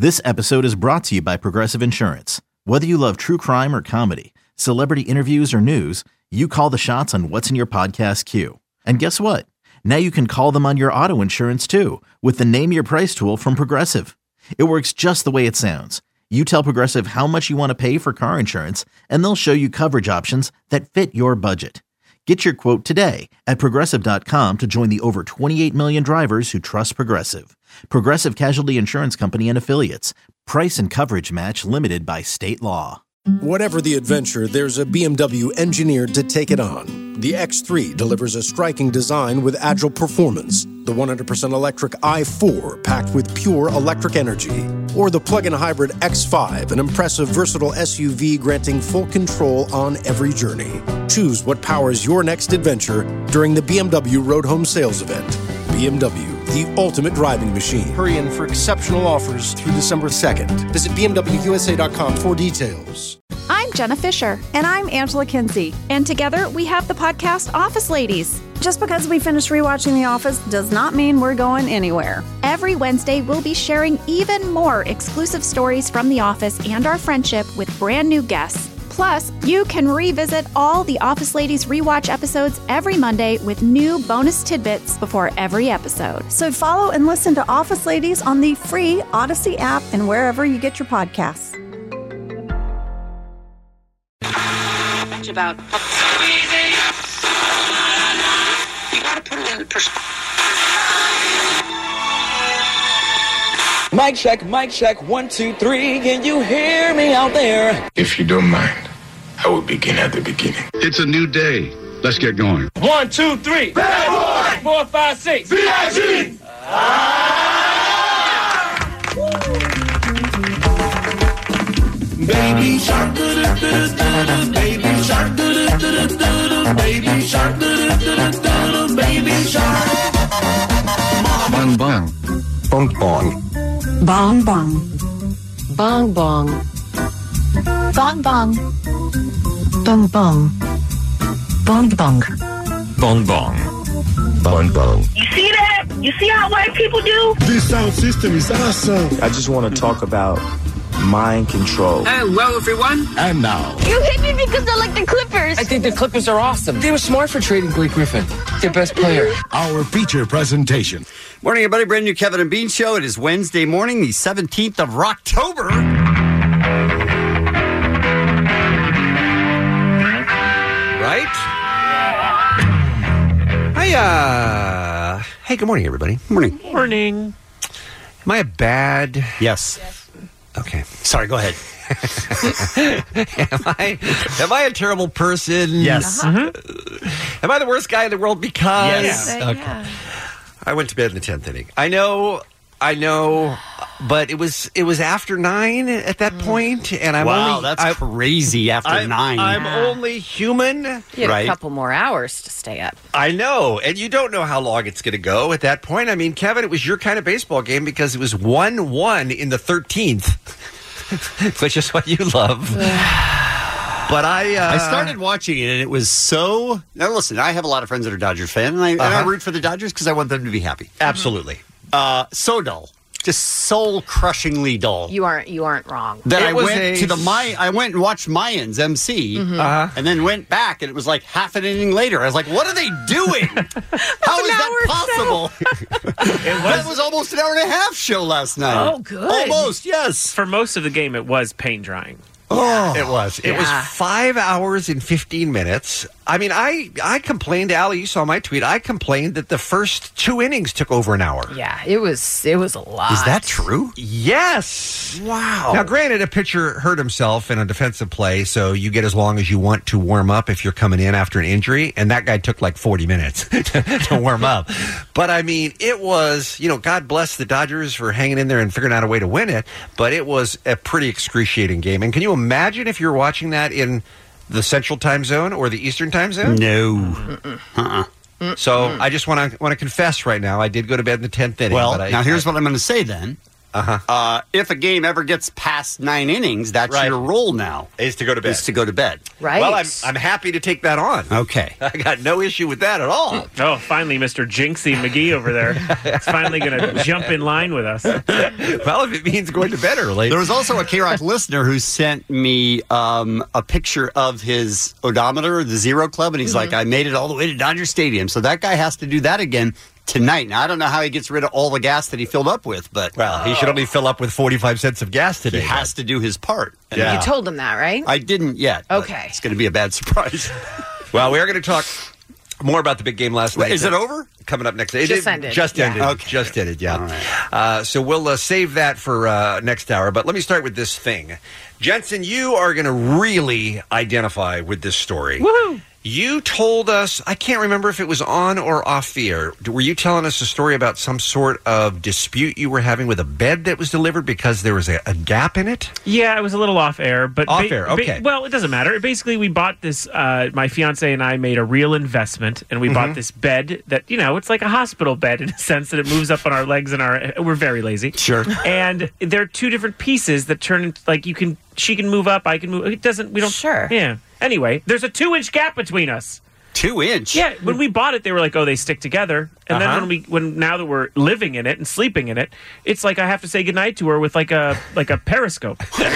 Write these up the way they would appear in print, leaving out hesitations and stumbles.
This episode is brought to you by Progressive Insurance. Whether you love true crime or comedy, celebrity interviews or news, you call the shots on what's in your podcast queue. And guess what? Now you can call them on your auto insurance too with the Name Your Price tool from Progressive. It works just the way it sounds. You tell Progressive how much you want to pay for car insurance, and they'll show you coverage options that fit your budget. Get your quote today at Progressive.com to join the over 28 million drivers who trust Progressive. Progressive Casualty Insurance Company and Affiliates. Price and coverage match limited by state law. Whatever the adventure, there's a BMW engineered to take it on. The X3 delivers a striking design with agile performance. The 100% electric i4 packed with pure electric energy. Or the plug-in hybrid X5, an impressive, versatile SUV granting full control on every journey. Choose what powers your next adventure during the BMW Road Home Sales Event. BMW, the ultimate driving machine. Hurry in for exceptional offers through December 2nd. Visit BMWUSA.com for details. I'm Jenna Fisher. And I'm Angela Kinsey. And together we have the podcast Office Ladies. Just because we finished rewatching The Office does not mean we're going anywhere. Every Wednesday, we'll be sharing even more exclusive stories from The Office and our friendship with brand new guests. Plus, you can revisit all the Office Ladies rewatch episodes every Monday with new bonus tidbits before every episode. So follow and listen to Office Ladies on the free Odyssey app and wherever you get your podcasts. About you gotta put it in perspective. Mic check, 1, 2, 3. Can you hear me out there? If you don't mind, I will begin at the beginning. It's a new day. Let's get going. 1, 2, 3. Bad boy! 4, 5, 6. VIG! Baby shark, baby shark, baby shark, baby shark. Bong bong. Bong bong. Bong bong. Bong bong. Bong bong. Bong bong. Bong bong. Bong bong. Bong bong. You see that? You see how white people do? This sound system is awesome. I just want to talk about mind control. Hello, everyone. And now. You hit me because I like the Clippers. I think the Clippers are awesome. They were smart for trading Blake Griffin, their best player. Our feature presentation. Morning, everybody. Brand new Kevin and Bean Show. It is Wednesday morning, the 17th of October. Right? Hey, good morning, everybody. Morning. Morning. Am I a bad... Yes. Okay. Sorry, go ahead. Am I a terrible person? Yes. Am I the worst guy in the world because... Yes. Okay. Yeah. I went to bed in the 10th inning. I know, but it was after 9 at that point, and that's crazy after 9. I'm only human. You had a couple more hours to stay up. I know, and you don't know how long it's going to go at that point. I mean, Kevin, it was your kind of baseball game because it was 1-1 in the 13th, which is what you love. But I started watching it, and it was so... Now, listen, I have a lot of friends that are Dodger fans, and I root for the Dodgers because I want them to be happy. Absolutely. So dull. Just soul-crushingly dull. You aren't wrong. That I went and watched Mayans MC, and then went back, and it was like half an inning later. I was like, "What are they doing? How is that possible?" That was almost an hour and a half show last night. Oh, good. Almost, yes. For most of the game, it was paint drying. Oh, it was. It was 5 hours and 15 minutes. I mean, I complained, Allie, you saw my tweet. I complained that the first 2 innings took over an hour. Yeah, it was a lot. Is that true? Yes. Wow. Now, granted, a pitcher hurt himself in a defensive play, so you get as long as you want to warm up if you're coming in after an injury, and that guy took like 40 minutes to warm up. But, I mean, it was, God bless the Dodgers for hanging in there and figuring out a way to win it, but it was a pretty excruciating game. And can you imagine if you're watching that in the Central Time Zone or the Eastern Time Zone? No. So I just want to confess right now, I did go to bed in the 10th inning. Well, now here's what I'm going to say then. if a game ever gets past 9 innings, that's Right. your role now. Is to go to bed. Is to go to bed. Right. Well, I'm happy to take that on. Okay. I got no issue with that at all. Oh, finally, Mr. Jinxie McGee over there. It's finally going to jump in line with us. Well, if it means going to bed early. There was also a K-Rock listener who sent me a picture of his odometer, the Zero Club, and he's like, I made it all the way to Dodger Stadium. So that guy has to do that again tonight. Now, I don't know how he gets rid of all the gas that he filled up with, but... Well, he should only fill up with 45 cents of gas today. He has to do his part. Yeah. You told him that, right? I didn't yet. but Okay. It's going to be a bad surprise. Well, we are going to talk more about the big game last night. Is it over? Coming up next. Just ended. Just Yeah. ended. Okay. Just ended, yeah. All right. So we'll save that for next hour. But let me start with this thing. Jensen, you are going to really identify with this story. Woohoo! You told us, I can't remember if it was on or off the air. Were you telling us a story about some sort of dispute you were having with a bed that was delivered because there was a gap in it? Yeah, it was a little off air, but Off air, okay. well, it doesn't matter. Basically, we bought this. My fiance and I made a real investment, and we bought this bed that it's like a hospital bed in a sense that it moves up on our legs and we're very lazy. Sure. And there are two different pieces that turn into like she can move up, I can move. It doesn't. We don't. Sure. Yeah. Anyway, there's a 2-inch gap between us. 2 inch? Yeah, when we bought it, they were like, "Oh, they stick together." And then when now that we're living in it and sleeping in it, it's like I have to say goodnight to her with like a periscope,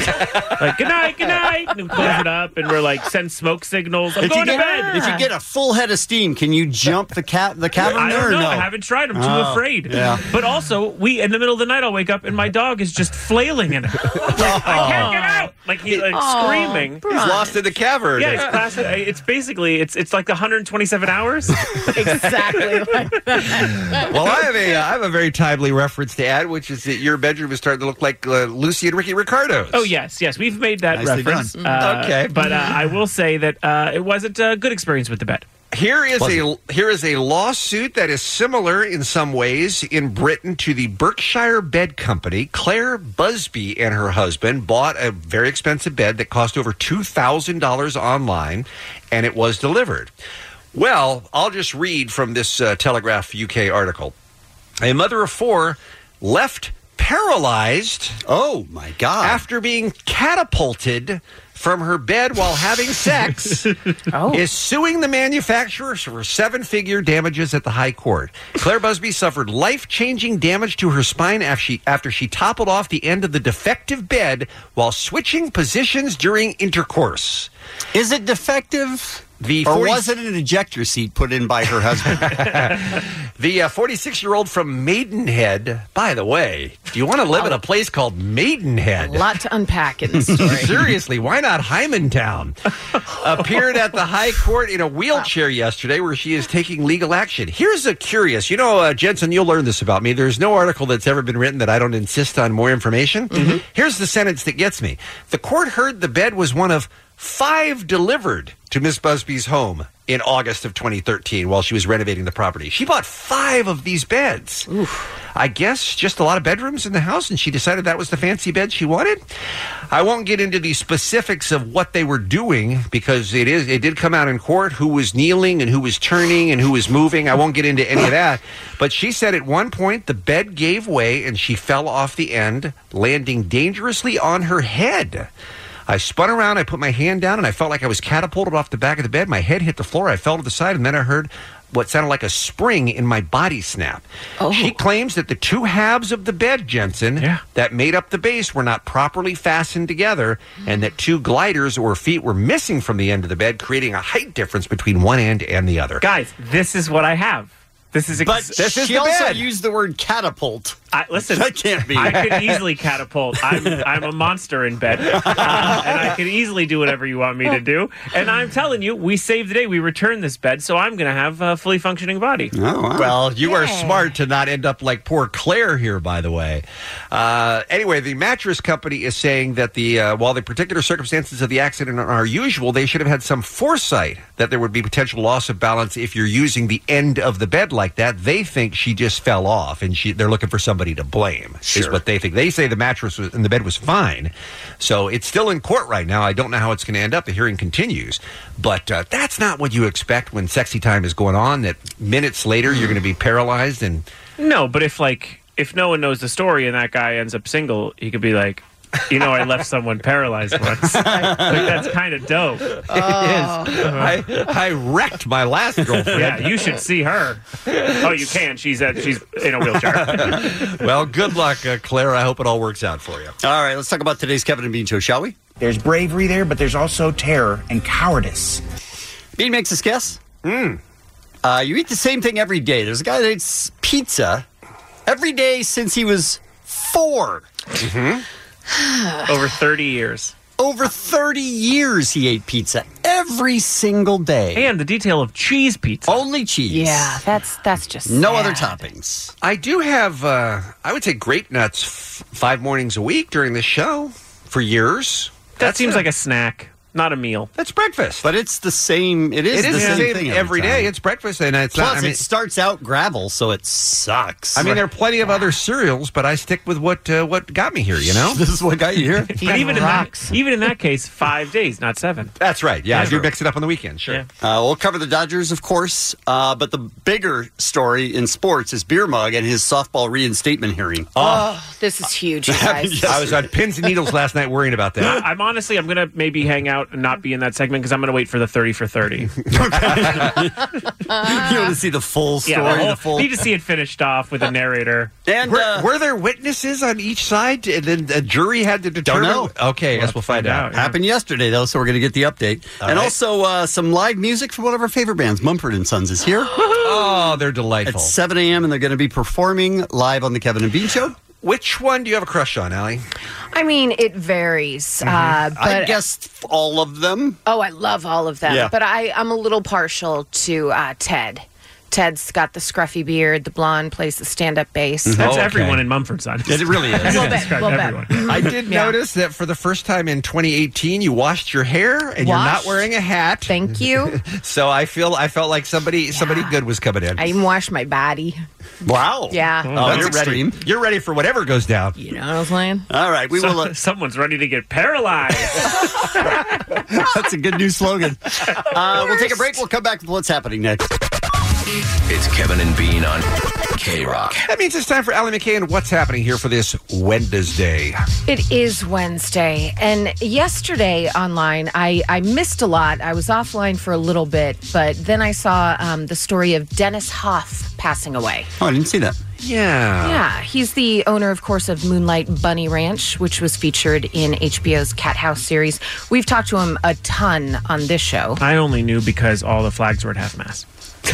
like good night, and we close it up, and we're like send smoke signals. I'm going to bed. If you get a full head of steam, can you jump the cavern I there don't or know. no? I haven't tried. I'm too afraid. yeah. But also, in the middle of the night, I'll wake up and my dog is just flailing in it. Like, I can't get out. Like he's screaming. He's lost in the cavern. Yeah, it's classic. It's basically it's like the 127 hours. Exactly like that. Well, I have a very timely reference to add, which is that your bedroom is starting to look like Lucy and Ricky Ricardo's. Oh yes, we've made that Nicely reference. done. Okay. But I will say that it wasn't a good experience with the bed. Here is a lawsuit that is similar in some ways in Britain to the Berkshire Bed Company. Claire Busby and her husband bought a very expensive bed that cost over $2,000 online, and it was delivered. Well, I'll just read from this Telegraph UK article. A mother of 4 left paralyzed. Oh, my God. After being catapulted from her bed while having sex, is suing the manufacturer for 7-figure damages at the High Court. Claire Busby suffered life-changing damage to her spine after she toppled off the end of the defective bed while switching positions during intercourse. Is it defective? Or was it an ejector seat put in by her husband? The 46-year-old from Maidenhead, by the way, do you want to live in a place called Maidenhead? A lot to unpack in this story. Seriously, why not Hymantown? Appeared at the High Court in a wheelchair yesterday where she is taking legal action. Here's a curious, Jensen, you'll learn this about me. There's no article that's ever been written that I don't insist on more information. Mm-hmm. Here's the sentence that gets me. The court heard the bed was one of 5 delivered to Miss Busby's home in August of 2013 while she was renovating the property. She bought 5 of these beds. Oof. I guess just a lot of bedrooms in the house, and she decided that was the fancy bed she wanted. I won't get into the specifics of what they were doing because it did come out in court who was kneeling and who was turning and who was moving. I won't get into any of that. But she said at one point the bed gave way and she fell off the end, landing dangerously on her head. I spun around, I put my hand down, and I felt like I was catapulted off the back of the bed. My head hit the floor, I fell to the side, and then I heard what sounded like a spring in my body snap. Oh. She claims that the 2 halves of the bed, Jensen, that made up the base were not properly fastened together, and that 2 gliders or feet were missing from the end of the bed, creating a height difference between one end and the other. Guys, this is what I have. This is she also used the word catapult. Listen, that can't be. I could easily catapult. I'm a monster in bed, and I can easily do whatever you want me to do. And I'm telling you, we saved the day. We returned this bed, so I'm going to have a fully functioning body. Oh, wow. Well, you are smart to not end up like poor Claire here, by the way. Anyway, the mattress company is saying that while the particular circumstances of the accident are usual, they should have had some foresight that there would be potential loss of balance if you're using the end of the bed like that. They think she just fell off, and they're looking for somebody to blame, is what they think. They say the mattress and the bed was fine. So it's still in court right now. I don't know how it's going to end up. The hearing continues. But that's not what you expect when sexy time is going on, that minutes later you're going to be paralyzed. And no, but if if no one knows the story and that guy ends up single, he could be like, I left someone paralyzed once. Like, that's kind of dope. It is. I wrecked my last girlfriend. Yeah, you should see her. Oh, you can. She's in a wheelchair. Well, good luck, Claire. I hope it all works out for you. All right, let's talk about today's Kevin and Bean Show, shall we? There's bravery there, but there's also terror and cowardice. Bean makes us guess. You eat the same thing every day. There's a guy that eats pizza every day since he was 4. Over 30 years. Over 30 years he ate pizza every single day. And the detail of cheese pizza. Only cheese. Yeah, that's just no sad. other toppings. I do have, I would say, grape nuts 5 mornings a week during the show for years. That seems like a snack, not a meal. That's breakfast. But it's the same. It is the same thing every day. It's breakfast, and it's Plus, not. it starts out gravel, so it sucks. I mean, there are plenty of other cereals, but I stick with what got me here. This is what got you here. But even in that case, 5 days, not 7. That's right. Yeah, I do mix it up on the weekend. Sure. Yeah. We'll cover the Dodgers, of course, but the bigger story in sports is Beer Mug and his softball reinstatement hearing. Oh, this is huge, you guys. I was on pins and needles last night worrying about that. I'm honestly, I'm going to maybe hang out and not be in that segment because I'm going to wait for the 30 for 30. You want to see the full story? Need to see it finished off with a narrator. And were there witnesses on each side, and then a jury had to determine? Don't know. Okay, I guess we'll find out. Happened yesterday, though, so we're going to get the update. And also some live music from one of our favorite bands, Mumford & Sons, is here. Oh, they're delightful. At 7 a.m., and they're going to be performing live on the Kevin and Bean Show. Which one do you have a crush on, Allie? I mean, it varies. But I guess all of them. Oh, I love all of them. Yeah. But I'm a little partial to Ted. Ted's got the scruffy beard, the blonde, plays the stand-up bass. That's everyone in Mumford Sons. It really is. Well, bet. I did notice that for the first time in 2018, you washed your hair and you're not wearing a hat. Thank you. So I felt like somebody good was coming in. I even washed my body. Wow. Yeah. That's you're extreme. ready. You're ready for whatever goes down. You know what I'm saying? All right, we will. Someone's ready to get paralyzed. That's a good new slogan. We'll take a break. We'll come back with what's happening next. It's Kevin and Bean on K-Rock. That means it's time for Allie McKay and what's happening here for this Wednesday. It is Wednesday. And yesterday online, I missed a lot. I was offline for a little bit, but then I saw the story of Dennis Hoff passing away. Oh, I didn't see that. Yeah. Yeah, he's the owner, of course, of Moonlight Bunny Ranch, which was featured in HBO's Cat House series. We've talked to him a ton on this show. I only knew because all the flags were at half-mast.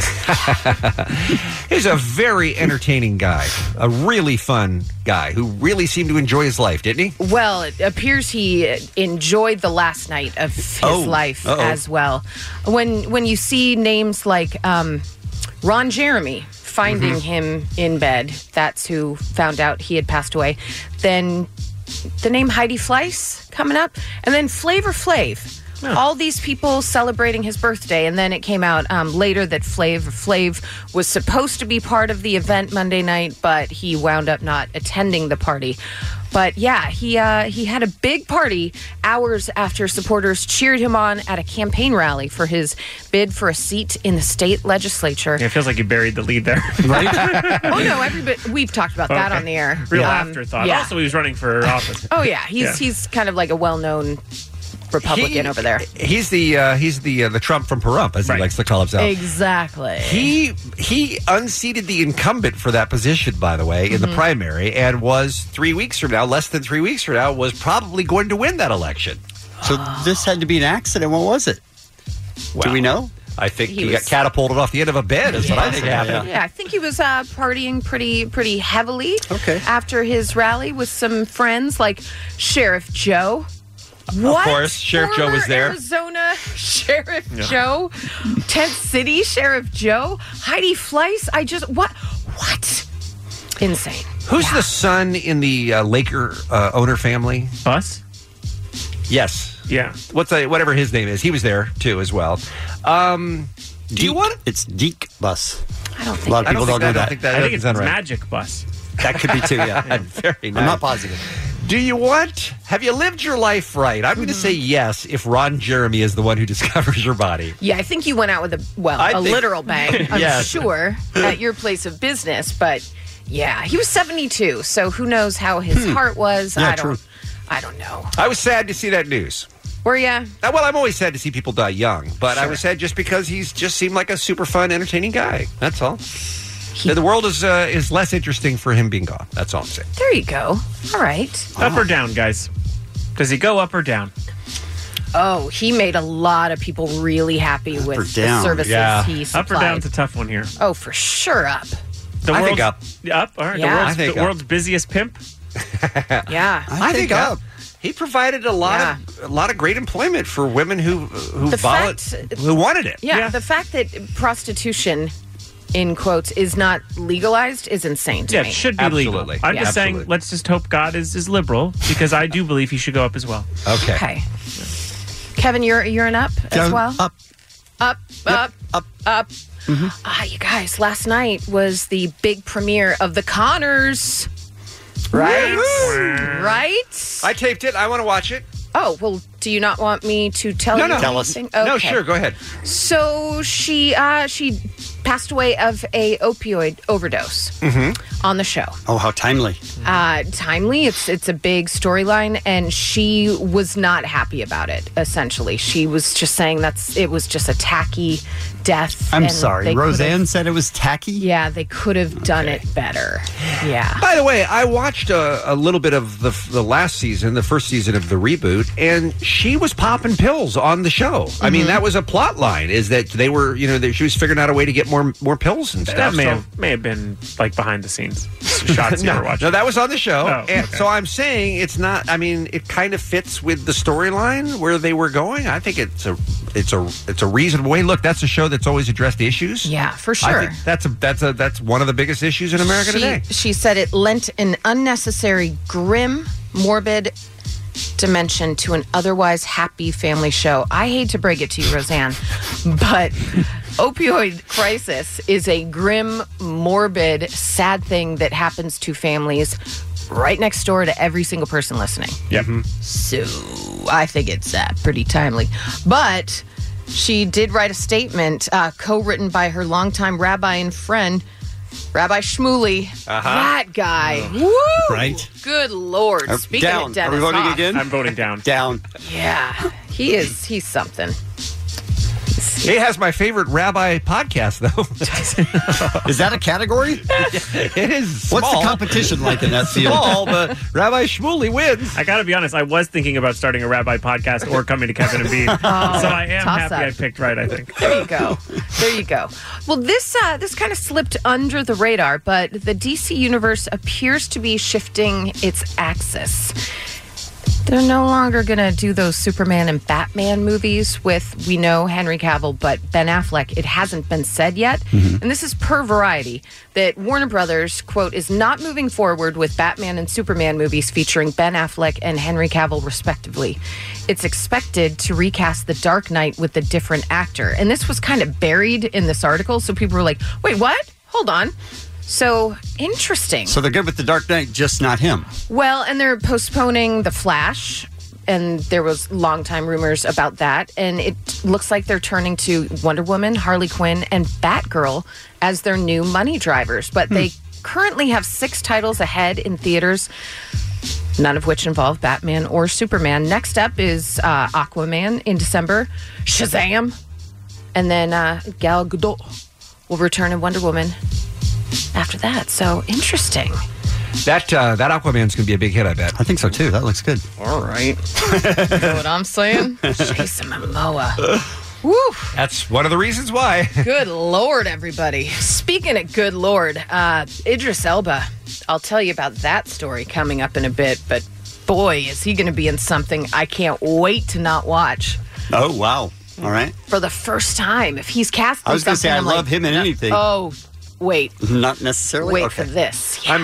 He's a very entertaining guy, a really fun guy who really seemed to enjoy his life, didn't he? Well, it appears he enjoyed the last night of his life as well. When you see names like Ron Jeremy finding him in bed, that's who found out he had passed away. Then the name Heidi Fleiss coming up, and then Flavor Flav. All these people celebrating his birthday, and then it came out later that Flavor Flav was supposed to be part of the event Monday night, but he wound up not attending the party. But yeah, he had a big party hours after supporters cheered him on at a campaign rally for his bid for a seat in the state legislature. Yeah, it feels like you buried the lead there. Right? Oh no, we've talked about that on the air. Real afterthought. Yeah. Also, he was running for office. Oh yeah, he's kind of like a well-known Republican over there. He's the Trump from Pahrump, as he likes to call himself. Exactly. He unseated the incumbent for that position, by the way, in the primary, and was less than 3 weeks from now, was probably going to win that election. So this had to be an accident. What was it? Well, do we know? I think he got catapulted off the end of a bed, is what I think happened. Yeah, I think he was partying pretty heavily after his rally with some friends like Sheriff Joe. What? Of course, Sheriff Joe was there. Arizona Sheriff Joe, Tent City Sheriff Joe, Heidi Fleiss. What? Insane. Who's the son in the Laker owner family? Bus? Yes. Yeah. Whatever his name is. He was there too as well. Do you want? It's Deke Bus. I don't think. A lot of people don't know that. I think it's Magic Bus. That could be too. Yeah. Very nice. I'm not positive. Have you lived your life right? I'm going to say yes if Ron Jeremy is the one who discovers your body. Yeah, I think you went out with a literal bang, I'm sure, at your place of business. But Yeah, he was 72, so who knows how his heart was. Yeah, I don't know. I was sad to see that news. Were ya? Well, I'm always sad to see people die young, but I was sad just because he's just seemed like a super fun, entertaining guy. That's all. The world is less interesting for him being gone. That's all I'm saying. There you go. All right. Up or down, guys? Does he go up or down? Oh, he made a lot of people really happy with the services he supplied. Up or down's a tough one here. Oh, for sure up. I think up. Up? All right. Yeah. The world's busiest pimp? Yeah. I think up. He provided a lot of great employment for women who wanted it. Yeah, the fact that prostitution, in quotes, is not legalized is insane to me. Yeah, it should be legal. I'm just saying, let's just hope God is liberal, because I do believe he should go up as well. Okay. Kevin, you're an up as well? Up. Up. Mm-hmm. You guys, last night was the big premiere of The Conners. Right? Woo-hoo! Right? I taped it. I want to watch it. Oh, well, do you not want me to tell you Tell us. anything? Okay. No, sure, go ahead. So she passed away of a opioid overdose on the show. Oh, how timely. Timely. It's a big storyline, and she was not happy about it, essentially. She was just saying it was just a tacky death. I'm sorry. Roseanne said it was tacky? Yeah, they could have done it better. Yeah. By the way, I watched a little bit of the last season, the first season of the reboot, and she was popping pills on the show. I mean, that was a plot line, is that they were, she was figuring out a way to get more pills and stuff. That may have been like behind the scenes shots you were watching. No, that was on the show. Oh, and okay. so I'm saying it's not, it kind of fits with the storyline where they were going. I think it's a reasonable way. Look, that's a show that's always addressed issues. Yeah, for sure. I think that's one of the biggest issues in America today. She said it lent an unnecessary, grim, morbid dimension to an otherwise happy family show. I hate to break it to you, Roseanne, but opioid crisis is a grim, morbid, sad thing that happens to families right next door to every single person listening. Yep. So I think it's pretty timely. But she did write a statement co-written by her longtime rabbi and friend, Rabbi Shmuley. That guy. Woo! Right. Good Lord. Speaking down. of Dennis Are we voting Hoff. again? I'm voting down. Down. Yeah. He's something. He has my favorite rabbi podcast, though. Is that a category? It is small. What's the competition like in that field? Small, but Rabbi Shmuley wins. I got to be honest, I was thinking about starting a rabbi podcast or coming to Kevin and Bean. So I am happy I picked right, I think. There you go. Well, this kind of slipped under the radar, but the DC universe appears to be shifting its axis. They're no longer going to do those Superman and Batman movies with, we know, Henry Cavill, but Ben Affleck. It hasn't been said yet. And this is per Variety, that Warner Brothers, quote, is not moving forward with Batman and Superman movies featuring Ben Affleck and Henry Cavill, respectively. It's expected to recast The Dark Knight with a different actor. And this was kind of buried in this article, so people were like, wait, what? Hold on. So, interesting. So they're good with The Dark Knight, just not him. Well, and they're postponing The Flash, and there was long-time rumors about that, and it looks like they're turning to Wonder Woman, Harley Quinn, and Batgirl as their new money drivers. But they currently have 6 titles ahead in theaters, none of which involve Batman or Superman. Next up is Aquaman in December, Shazam, and then Gal Gadot will return in Wonder Woman after that. So interesting. That Aquaman's going to be a big hit, I bet. I think so, too. That looks good. All right. You know what I'm saying? Jason Momoa. Woo. That's one of the reasons why. Good Lord, everybody. Speaking of good Lord, Idris Elba. I'll tell you about that story coming up in a bit, but boy, is he going to be in something I can't wait to not watch. Oh, wow. All right. For the first time. If he's cast in I was going to say, I I'm love him in anything. Oh, wait. Not necessarily? Wait for this. Yeah.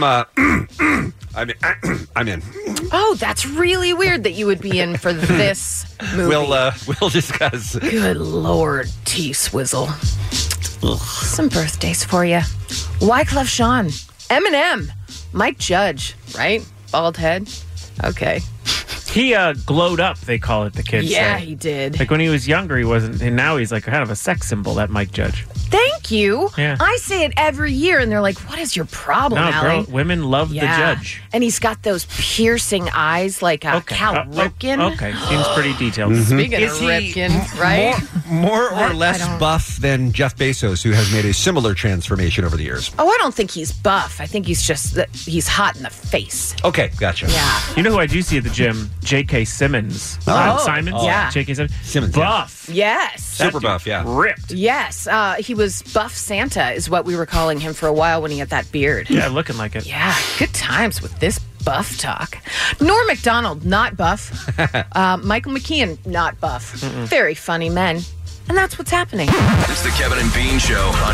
I'm in. Oh, that's really weird that you would be in for this movie. We'll discuss. Good Lord, T-Swizzle. Some birthdays for you. Wyclef Jean, Eminem, Mike Judge, right? Bald head. Okay. He glowed up, they call it, the kids Yeah, say. he did. Like when he was younger, he wasn't, and now he's like kind of a sex symbol, that Mike Judge. Thank thank you. Yeah. I say it every year, and they're like, what is your problem, No, Allie? girl, women love the judge. And he's got those piercing eyes like Cal Ripken. Okay, seems pretty detailed. Speaking Is of he Ripken, right? More or I less don't- buff than Jeff Bezos, who has made a similar transformation over the years. Oh, I don't think he's buff. I think he's just he's hot in the face. Okay, gotcha. Yeah. You know who I do see at the gym? J.K. Simmons. Simons? yeah. J.K. Simmons. yeah. Buff. Yes. Super buff, yeah. Ripped. Yes. He was Buff Santa, is what we were calling him for a while when he had that beard. Yeah, looking like it. Yeah. Good times with this buff talk. Norm Macdonald, not buff. Michael McKeon, not buff. Very funny men. And that's what's happening. It's the Kevin and Bean Show on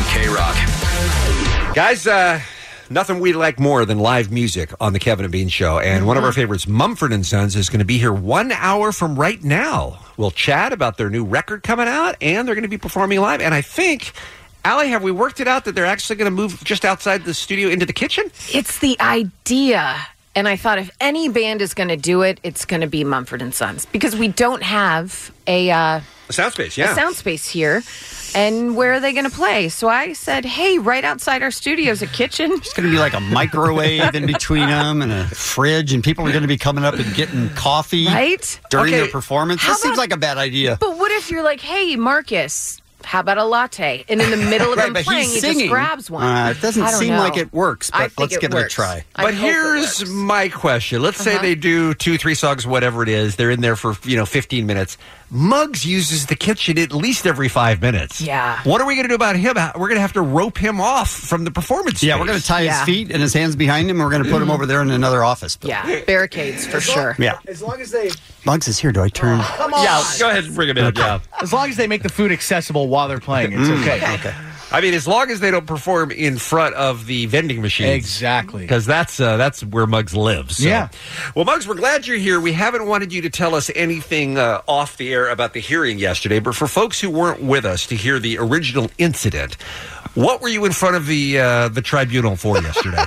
K-Rock. Guys, nothing we like more than live music on the Kevin and Bean Show. And one of our favorites, Mumford & Sons, is going to be here 1 hour from right now. We'll chat about their new record coming out, and they're going to be performing live. And I think, Allie, have we worked it out that they're actually going to move just outside the studio into the kitchen? It's the idea. And I thought if any band is going to do it, it's going to be Mumford & Sons. Because we don't have a soundspace, yeah. a soundspace here. And where are they going to play? So I said, hey, right outside our studio's a kitchen. It's going to be like a microwave in between them and a fridge, and people are going to be coming up and getting coffee during their performance. This seems like a bad idea. But what if you're like, hey, Marcus, how about a latte? And in the middle of them but playing, he's he singing. just grabs one. It doesn't I don't seem know. like it works, I but think let's give it a works. try. I But hope it here's works. my question. Let's say they do 2-3 songs, whatever it is. They're in there for 15 minutes. Muggs uses the kitchen at least every 5 minutes. Yeah. What are we going to do about him? We're going to have to rope him off from the performance. Yeah, we're going to tie his feet and his hands behind him, and we're going to put him over there in another office. Yeah, barricades for sure. Yeah. As long as they... Muggs is here. Do I turn? Come on. Yeah, go ahead and bring him in. Yeah. As long as they make the food accessible while they're playing, it's okay. Okay. I mean, as long as they don't perform in front of the vending machines. Exactly. Because that's where Muggs lives. So. Yeah. Well, Muggs, we're glad you're here. We haven't wanted you to tell us anything off the air about the hearing yesterday, but for folks who weren't with us to hear the original incident, what were you in front of the tribunal for yesterday?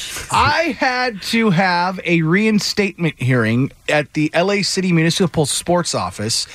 I had to have a reinstatement hearing at the LA City Municipal Sports Office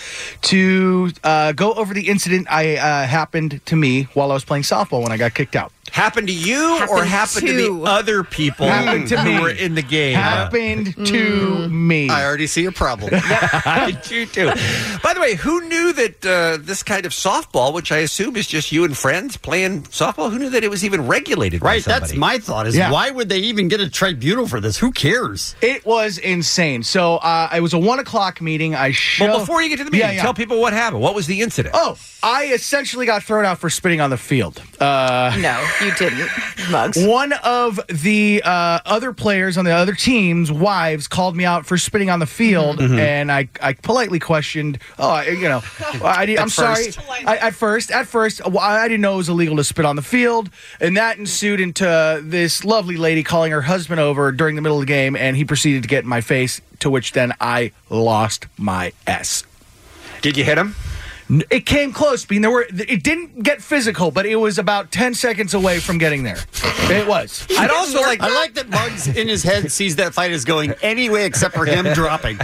to go over the incident happened to me while I was playing softball when I got kicked out. Happened to you or happened to the other people Happened to who me. were in the game? Happened to me. I already see a problem. I do too. By the way, who knew that this kind of softball, which I assume is just you and friends playing softball, who knew that it was even regulated by Right, somebody? that's my thought. Is why would they even get a tribunal for this? Who cares? It was insane. So it was a 1:00 meeting. Well, before you get to the meeting, tell people what happened. What was the incident? Oh, I essentially got thrown out for spitting on the field. No, you didn't, Muggs. One of the other players on the other team's wives called me out for spitting on the field, and I politely questioned, I'm sorry. At first, I didn't know it was illegal to spit on the field, and that ensued into this lovely lady calling her husband over during the middle of the game, and he proceeded to get in my face, to which then I lost my S. Did you hit him? It came close, Bean. It didn't get physical, but it was about 10 seconds away from getting there. It was. I like that Muggs in his head sees that fight as going any way except for him dropping.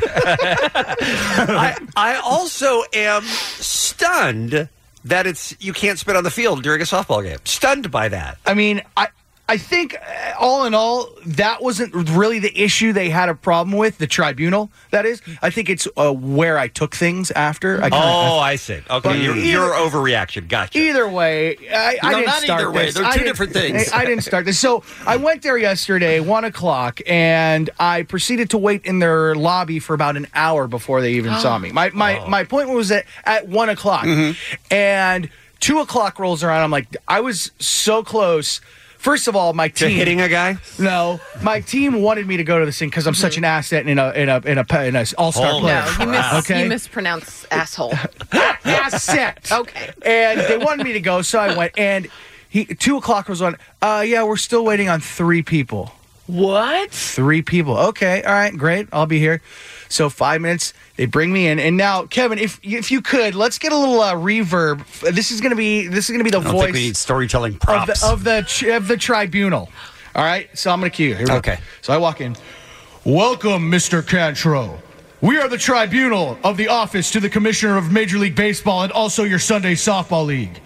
I also am stunned that you can't spit on the field during a softball game. Stunned by that. I mean, I think, all in all, that wasn't really the issue they had a problem with, the tribunal, that is. I think it's where I took things after. I see. Okay, your overreaction. Gotcha. Either way, I didn't not start either way. this. They're two different things. I didn't start this. So I went there yesterday, 1:00, and I proceeded to wait in their lobby for about an hour before they even saw me. My point was at 1:00, and 2:00 rolls around. I'm like, I was so close. First of all, my team to hitting a guy. No, my team wanted me to go to this thing because I'm such an asset in a all-star player. You mispronounce asshole. Asset. Okay. And they wanted me to go, so I went. And 2:00 was on. Yeah, we're still waiting on 3 people. What? 3 people. Okay. All right. Great. I'll be here. So 5 minutes. They bring me in, and now, Kevin, if you could, let's get a little reverb. This is gonna be the I don't voice. think we need storytelling props of the tribunal. All right. So I'm gonna cue you. Here we go. Okay. So I walk in. Welcome, Mr. Cantrell. We are the tribunal of the office to the commissioner of Major League Baseball and also your Sunday softball league.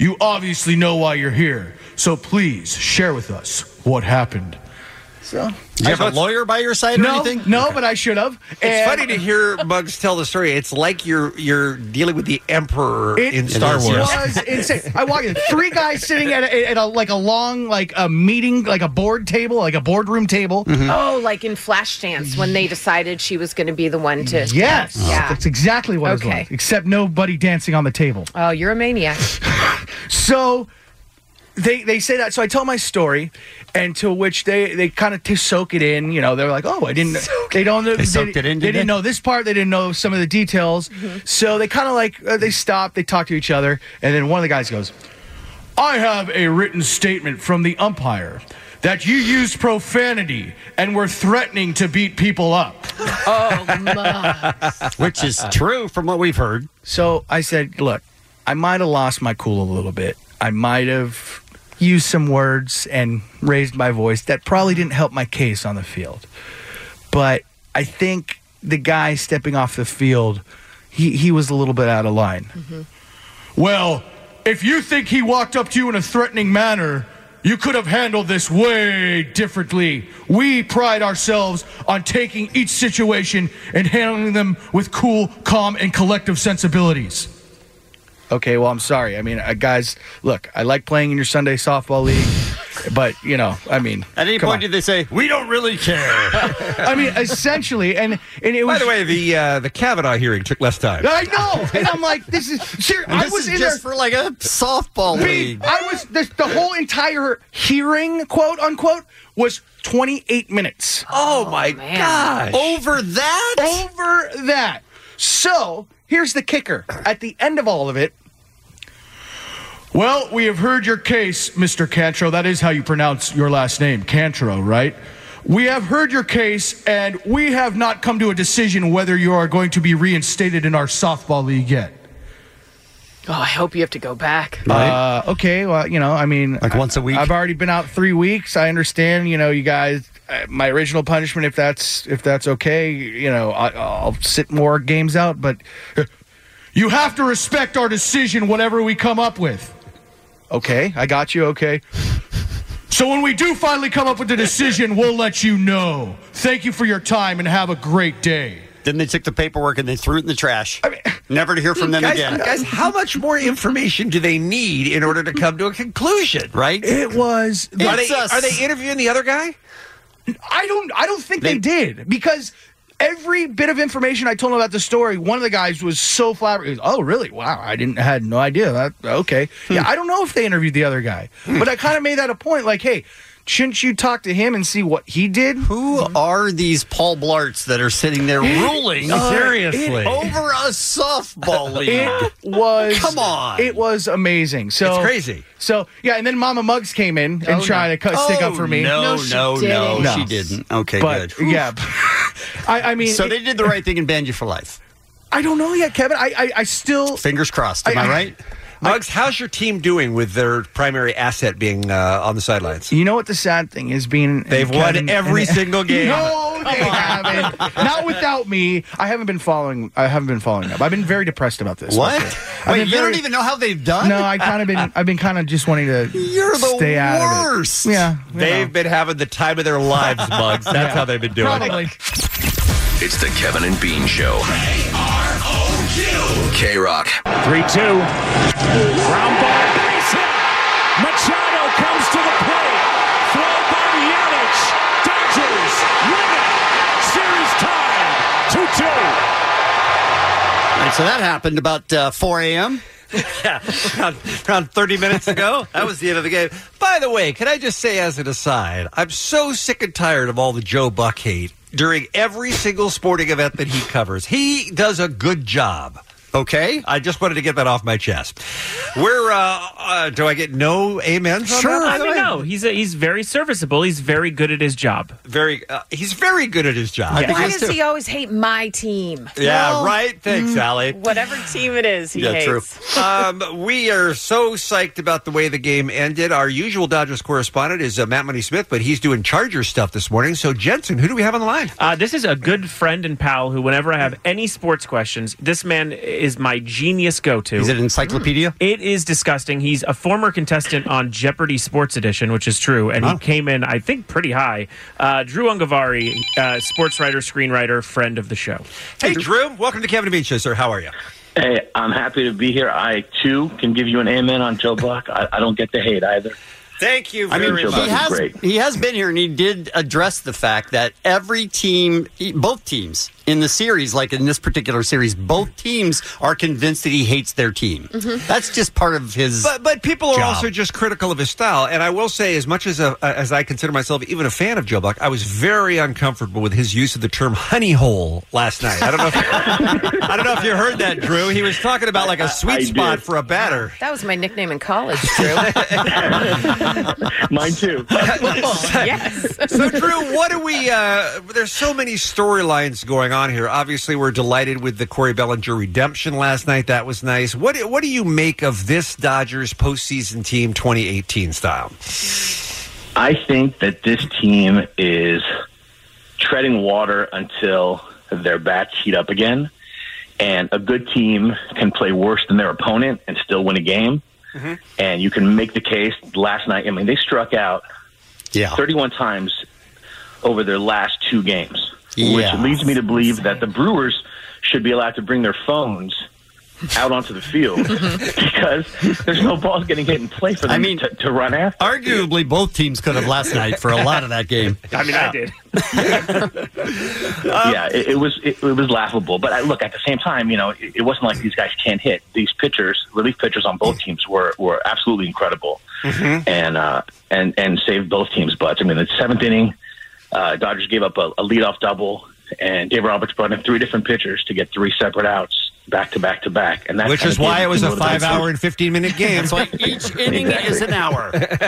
You obviously know why you're here, so please share with us what happened. So, do you have a lawyer by your side or anything? No, but I should have. It's funny to hear Muggs tell the story. It's like you're dealing with the Emperor in Star Wars. It was insane. I walked in, 3 guys sitting at a long a meeting, like a board table, like a boardroom table. Mm-hmm. Oh, like in Flashdance when they decided she was going to be the one to. Yes, yeah, that's exactly what it was like. Except nobody dancing on the table. Oh, you're a maniac. So. They say that, so I tell my story, and to which they kind of soak it in. You know, they're like, "Oh, I didn't." They don't. They soaked it in. They didn't know this part. They didn't know some of the details. Mm-hmm. So they kind of they stop. They talk to each other, and then one of the guys goes, "I have a written statement from the umpire that you used profanity and were threatening to beat people up." Oh, my. Which is true from what we've heard. So I said, "Look, I might have lost my cool a little bit. I might have used some words and raised my voice that probably didn't help my case on the field. But I think the guy stepping off the field, he was a little bit out of line." Mm-hmm. "Well, if you think he walked up to you in a threatening manner, you could have handled this way differently. We pride ourselves on taking each situation and handling them with cool, calm, and collective sensibilities." Okay, well, I'm sorry. I mean, guys, look, I like playing in your Sunday softball league, but, At any point did they say, "We don't really care"? I mean, essentially, and it was... By the way, the Kavanaugh hearing took less time. I know! And I'm like, this is... Seriously, I was in just for like a softball league. I was... The whole entire hearing, quote, unquote, was 28 minutes. Oh, my gosh. Over that? Over that. So... Here's the kicker. At the end of all of it, "Well, we have heard your case, Mr. Cantro." That is how you pronounce your last name, Cantro, right? "We have heard your case, and we have not come to a decision whether you are going to be reinstated in our softball league yet." Oh, I hope you have to go back. Right. Okay, well, like once a week. I've already been out 3 weeks. I understand, you guys. My original punishment, if that's okay, I'll sit more games out. But you have to respect our decision, whatever we come up with. Okay, I got you. Okay. "So when we do finally come up with the decision, we'll let you know. Thank you for your time and have a great day." Then they took the paperwork and they threw it in the trash. Never to hear from them again. Guys, how much more information do they need in order to come to a conclusion? Right? It was... Are they interviewing the other guy? I don't think they did, because every bit of information I told them about the story, one of the guys was so flabbergasted. "Oh, really? Wow, I had no idea. Okay." Yeah, I don't know if they interviewed the other guy, but I kind of made that a point. Like, hey, shouldn't you talk to him and see what he did? Who are these Paul Blarts that are sitting there ruling seriously over a softball league? It was... Come on. It was amazing. So it's crazy. So, yeah, and then Mama Muggs came in and tried to stick up for me. No, she didn't. Okay, but, good. Yeah. I mean... So they did the right thing and banned you for life. I don't know yet, Kevin. I still... Fingers crossed. Am I right? Muggs, how's your team doing with their primary asset being on the sidelines? You know what the sad thing is? They've won every single game. No, they haven't. Not without me. I haven't been following up. I've been very depressed about this. What? Wait, you don't even know how they've done? No, I've been kind of just wanting to stay out of it. Yeah. They've been having the time of their lives, Muggs. That's how they've been doing Probably. It's the Kevin and Bean Show. K-Rock. 3-2. Ground ball, base hit. Machado comes to the plate. Throw by Yelich. Dodgers win it. Series tied. 2-2. All right, so that happened about 4 a.m. Yeah, around 30 minutes ago. That was the end of the game. By the way, can I just say as an aside, I'm so sick and tired of all the Joe Buck hate during every single sporting event that he covers. He does a good job. Okay? I just wanted to get that off my chest. We're, do I get no amens on Sure. that? I mean, no. He's very serviceable. He's very good at his job. He's very good at his job. Yeah. Why does he always hate my team? Yeah, right? Thanks, Allie. Whatever team it is, he hates. True. We are so psyched about the way the game ended. Our usual Dodgers correspondent is Matt Money Smith, but he's doing Chargers stuff this morning. So, Jensen, who do we have on the line? This is a good friend and pal who, whenever I have any sports questions, this man is my genius go-to. Is it an encyclopedia? It is disgusting. He's a former contestant on Jeopardy Sports Edition, which is true, and he came in, I think, pretty high. Drew Ungavari, sports writer, screenwriter, friend of the show. Hey, Drew. Welcome to Kevin and Bean Show, sir. How are you? Hey, I'm happy to be here. I, too, can give you an amen on Joe Buck. I don't get the hate either. Thank you very much. He has been here, and he did address the fact that every team, both teams in the series, like in this particular series, both teams are convinced that he hates their team. Mm-hmm. That's just part of his But people are job. also just critical of his style. And I will say, as much as I consider myself even a fan of Joe Buck, I was very uncomfortable with his use of the term honey hole last night. I don't know if you heard that, Drew. He was talking about like a sweet spot for a batter. That was my nickname in college, Drew. Mine too. Yes. So, Drew, what do we? There's so many storylines going on here. Obviously, we're delighted with the Corey Bellinger redemption last night. That was nice. What do you make of this Dodgers postseason team 2018 style? I think that this team is treading water until their bats heat up again. And a good team can play worse than their opponent and still win a game. Mm-hmm. And you can make the case last night. I mean, they struck out 31 times over their last 2 games, which leads me to believe that the Brewers should be allowed to bring their phones out onto the field because there's no balls getting hit in play for them to run after. Arguably, both teams could have last night for a lot of that game. I mean, I did. It was laughable. But look, at the same time, it wasn't like these guys can't hit. These pitchers, relief pitchers on both teams, were absolutely incredible, and saved both teams' butts. I mean, the 7th inning, Dodgers gave up a leadoff double, and Dave Roberts brought in 3 different pitchers to get 3 separate outs. Back to back to back, and which is why it was a 5-hour and 15-minute game. That's why each inning is an hour.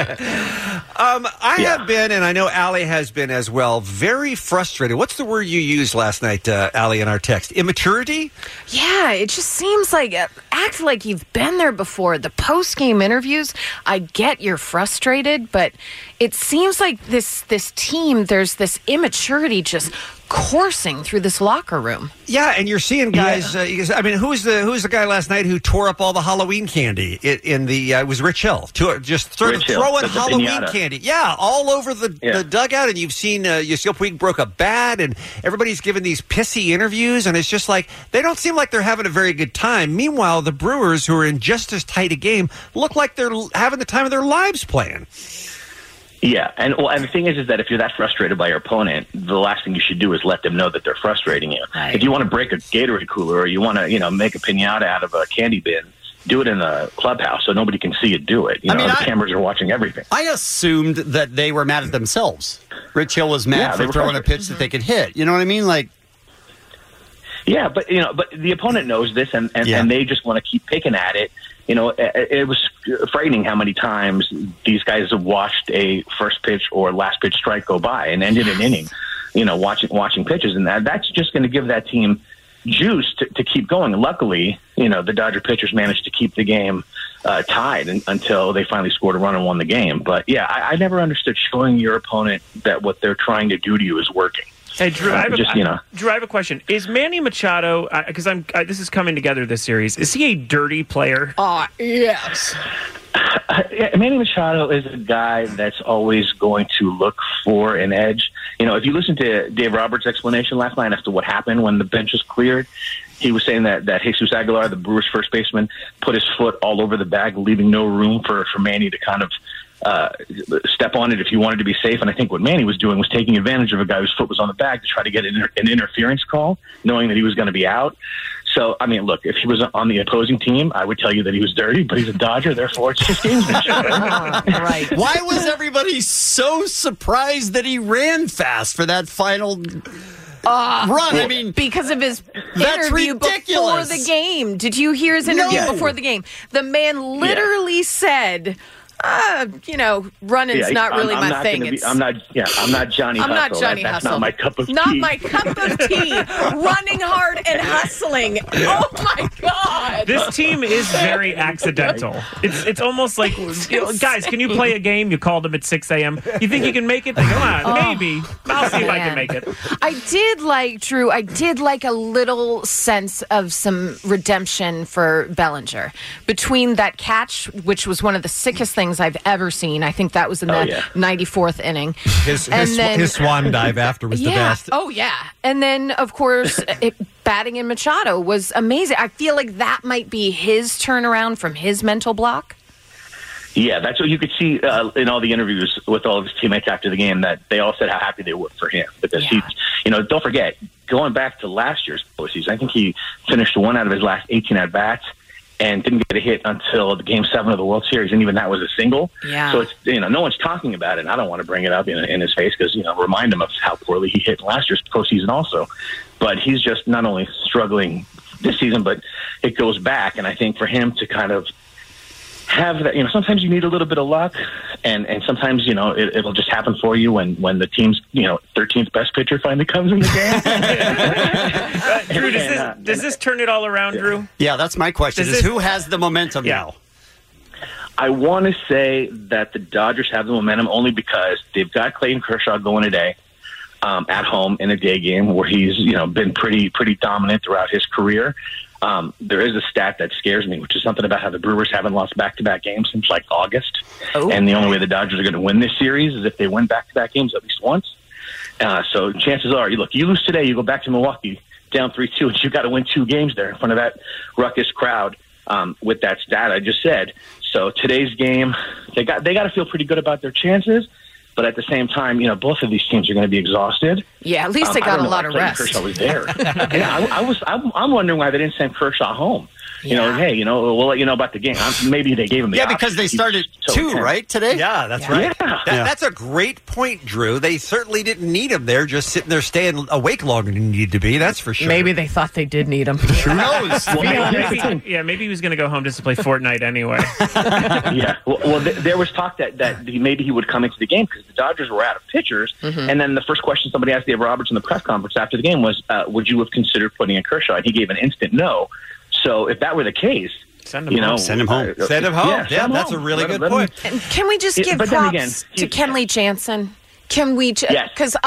I have been, and I know Allie has been as well, very frustrated. What's the word you used last night, Allie, in our text? Immaturity? Yeah, it just seems like act like you've been there before. The post-game interviews, I get you're frustrated, but it seems like this team, there's this immaturity just coursing through this locker room. Yeah, and you're seeing guys. I mean, who's the guy last night who tore up all the Halloween candy in the? It was Rich Hill. Just throwing Halloween candy. Yeah, all over the dugout. And you've seen Yasiel Puig broke a bat, and everybody's giving these pissy interviews, and it's just like they don't seem like they're having a very good time. Meanwhile, the Brewers, who are in just as tight a game, look like they're having the time of their lives playing. Yeah, and the thing is that if you're that frustrated by your opponent, the last thing you should do is let them know that they're frustrating you. Right. If you want to break a Gatorade cooler or you want to, make a piñata out of a candy bin, do it in the clubhouse so nobody can see you do it. The cameras are watching everything. I assumed that they were mad at themselves. Rich Hill was mad for throwing a pitch that they could hit. You know what I mean? Yeah, but the opponent knows this, and they just want to keep picking at it. It was frightening how many times these guys have watched a first pitch or last pitch strike go by and ended an inning, watching pitches. And that's just going to give that team juice to keep going. And luckily, the Dodger pitchers managed to keep the game tied until they finally scored a run and won the game. But, I never understood showing your opponent that what they're trying to do to you is working. Hey, Drew, I have a question. Is Manny Machado, because this is coming together this series, is he a dirty player? Yes. Manny Machado is a guy that's always going to look for an edge. If you listen to Dave Roberts' explanation last night as to what happened when the bench was cleared, he was saying that Jesus Aguilar, the Brewers' first baseman, put his foot all over the bag, leaving no room for Manny to kind of step on it if he wanted to be safe. And I think what Manny was doing was taking advantage of a guy whose foot was on the bag to try to get an interference call, knowing that he was going to be out. So, I mean, look, if he was on the opposing team, I would tell you that he was dirty, but he's a Dodger, therefore it's just gamesmanship. Right. Why was everybody so surprised that he ran fast for that final run? I mean, because of his that's interview ridiculous. before the game. Did you hear his interview before the game? The man literally said, running's not really my thing. I'm not Johnny Hustle. I'm not Johnny That's Hustle. not my cup of tea. Not my cup of tea. Running hard and hustling. Oh my God. This team is very accidental. It's almost like, guys, can you play a game? You called them at 6 a.m. You think you can make it? Come on, maybe. I'll see if I can make it. I did like, Drew, I did like a little sense of some redemption for Bellinger. Between that catch, which was one of the sickest things I've ever seen. I think that was in the 94th inning. His swan dive after was the best. Oh, yeah. And then, of course, batting in Machado was amazing. I feel like that might be his turnaround from his mental block. Yeah, that's what you could see in all the interviews with all of his teammates after the game, that they all said how happy they were for him. Because he, don't forget, going back to last year's postseason, I think he finished 1 out of his last 18 at-bats and didn't get a hit until the Game 7 of the World Series, and even that was a single. Yeah. So, it's no one's talking about it, and I don't want to bring it up in his face because, remind him of how poorly he hit last year's postseason also. But he's just not only struggling this season, but it goes back, and I think for him to kind of have that, sometimes you need a little bit of luck, and sometimes, it'll just happen for you when the team's, 13th best pitcher finally comes in the game. Drew, does this turn it all around, Drew? Yeah, that's my question. Who has the momentum now? I want to say that the Dodgers have the momentum only because they've got Clayton Kershaw going today at home in a day game where he's, been pretty dominant throughout his career. There is a stat that scares me, which is something about how the Brewers haven't lost back-to-back games since like August. Oh. And the only way the Dodgers are going to win this series is if they win back-to-back games at least once. So chances are, you lose today, you go back to Milwaukee down 3-2, and you've got to win 2 games there in front of that ruckus crowd with that stat I just said. So today's game, they got to feel pretty good about their chances. But at the same time, both of these teams are going to be exhausted. Yeah, at least they got a lot of rest. Kershaw was there. I'm wondering why they didn't send Kershaw home. Hey, we'll let you know about the game. Maybe they gave him the option. Because they started 2, right, today? Yeah, that's right. Yeah. That's a great point, Drew. They certainly didn't need him there, just sitting there staying awake longer than he needed to be, that's for sure. Maybe they thought they did need him. Who knows? Maybe he was going to go home just to play Fortnite anyway. Yeah. Well, there was talk that maybe he would come into the game because the Dodgers were out of pitchers. Mm-hmm. And then the first question somebody asked Dave Roberts in the press conference after the game was, would you have considered putting in Kershaw? And he gave an instant no. So if that were the case, send him home. Send him home. Yeah, that's a really good point. And can we just give props to Kenley Jansen? Can we? Yes. Because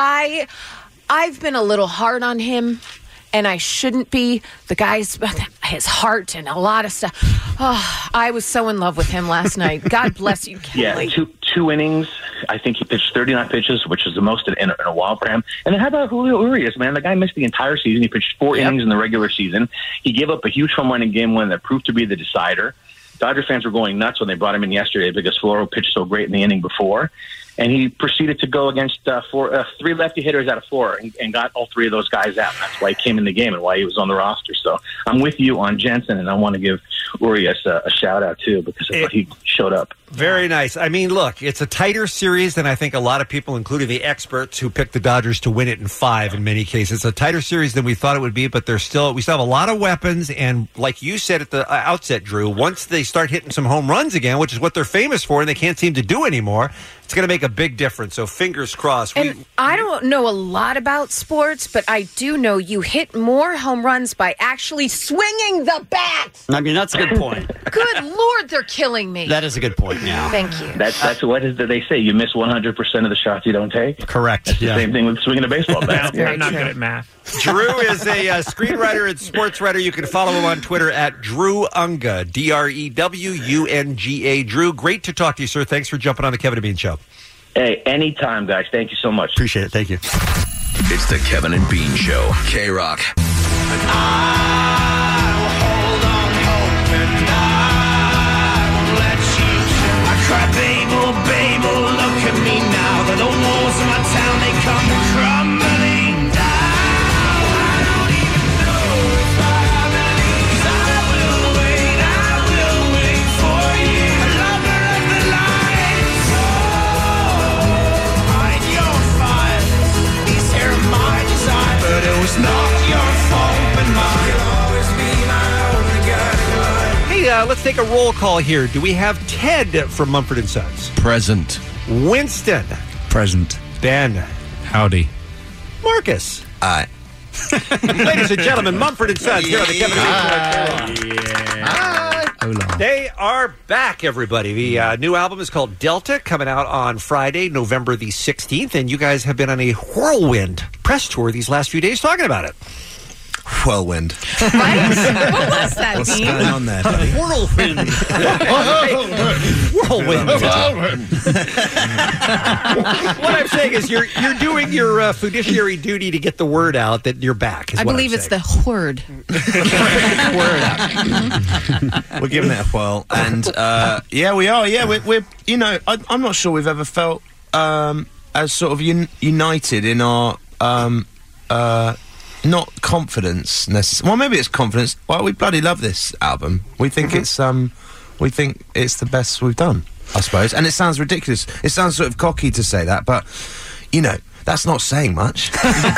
I've been a little hard on him, and I shouldn't be. The guy's his heart and a lot of stuff. Oh, I was so in love with him last night. God bless you, Kenley. Yeah, two innings. I think he pitched 39 pitches, which is the most in a while for him. And then how about Julio Urias, man? The guy missed the entire season. He pitched 4 innings in the regular season. He gave up a huge home run in Game 1 that proved to be the decider. Dodger fans were going nuts when they brought him in yesterday because Floro pitched so great in the inning before. And he proceeded to go against 3 lefty hitters out of 4 and got all 3 of those guys out. That's why he came in the game and why he was on the roster. So I'm with you on Jensen, and I want to give Urias a shout-out, too, because of what he showed up. Very nice. I mean, look, it's a tighter series than I think a lot of people, including the experts who picked the Dodgers to win it in 5 in many cases. It's a tighter series than we thought it would be, but we still have a lot of weapons. And like you said at the outset, Drew, once they start hitting some home runs again, which is what they're famous for and they can't seem to do anymore, it's going to make a big difference. So fingers crossed. And I don't know a lot about sports, but I do know you hit more home runs by actually swinging the bat. I mean, that's a good point. Good Lord, they're killing me. That is a good point. Yeah. Thank you. That's what is that they say. You miss 100% of the shots you don't take. Correct. That's the same thing with swinging a baseball bat. I'm not good at math. Drew is a screenwriter and sports writer. You can follow him on Twitter at Drew Unga, DREWUNGA. Drew, great to talk to you, sir. Thanks for jumping on the Kevin and Bean Show. Hey, anytime, guys. Thank you so much. Appreciate it. Thank you. It's the Kevin and Bean Show. K-Rock. Cry, babe, oh, look at me now. The walls of my town, they come crumbling down. I don't even know if I believe. 'Cause I will wait for you. Lover of the light. Oh, hide your fire. These here are my desires. But it was not your fault, but mine. You'll always be my only guiding light. Hey, let's take a roll call here. Do we have Ted from Mumford & Sons? Present. Winston. Present. Ben. Howdy. Marcus. Aye. Ladies and gentlemen, Mumford & Sons here on the Kevin and Bean Show. I long. They are back, everybody. The new album is called Delta, coming out on Friday, November the 16th, and you guys have been on a whirlwind press tour these last few days talking about it. Whirlwind. Right? What was that, What's Dean? going on there, buddy? Whirlwind. Whirlwind. What I'm saying is you're doing your fiduciary duty to get the word out that you're back. I believe it's the word. We're giving it a whirl, and yeah, we are. Yeah, we're you know, I'm not sure we've ever felt as sort of united in our not confidence necessarily. Well, maybe it's confidence. Well, we bloody love this album. We think it's the best we've done, I suppose. And it sounds ridiculous. It sounds sort of cocky to say that, but you know, that's not saying much.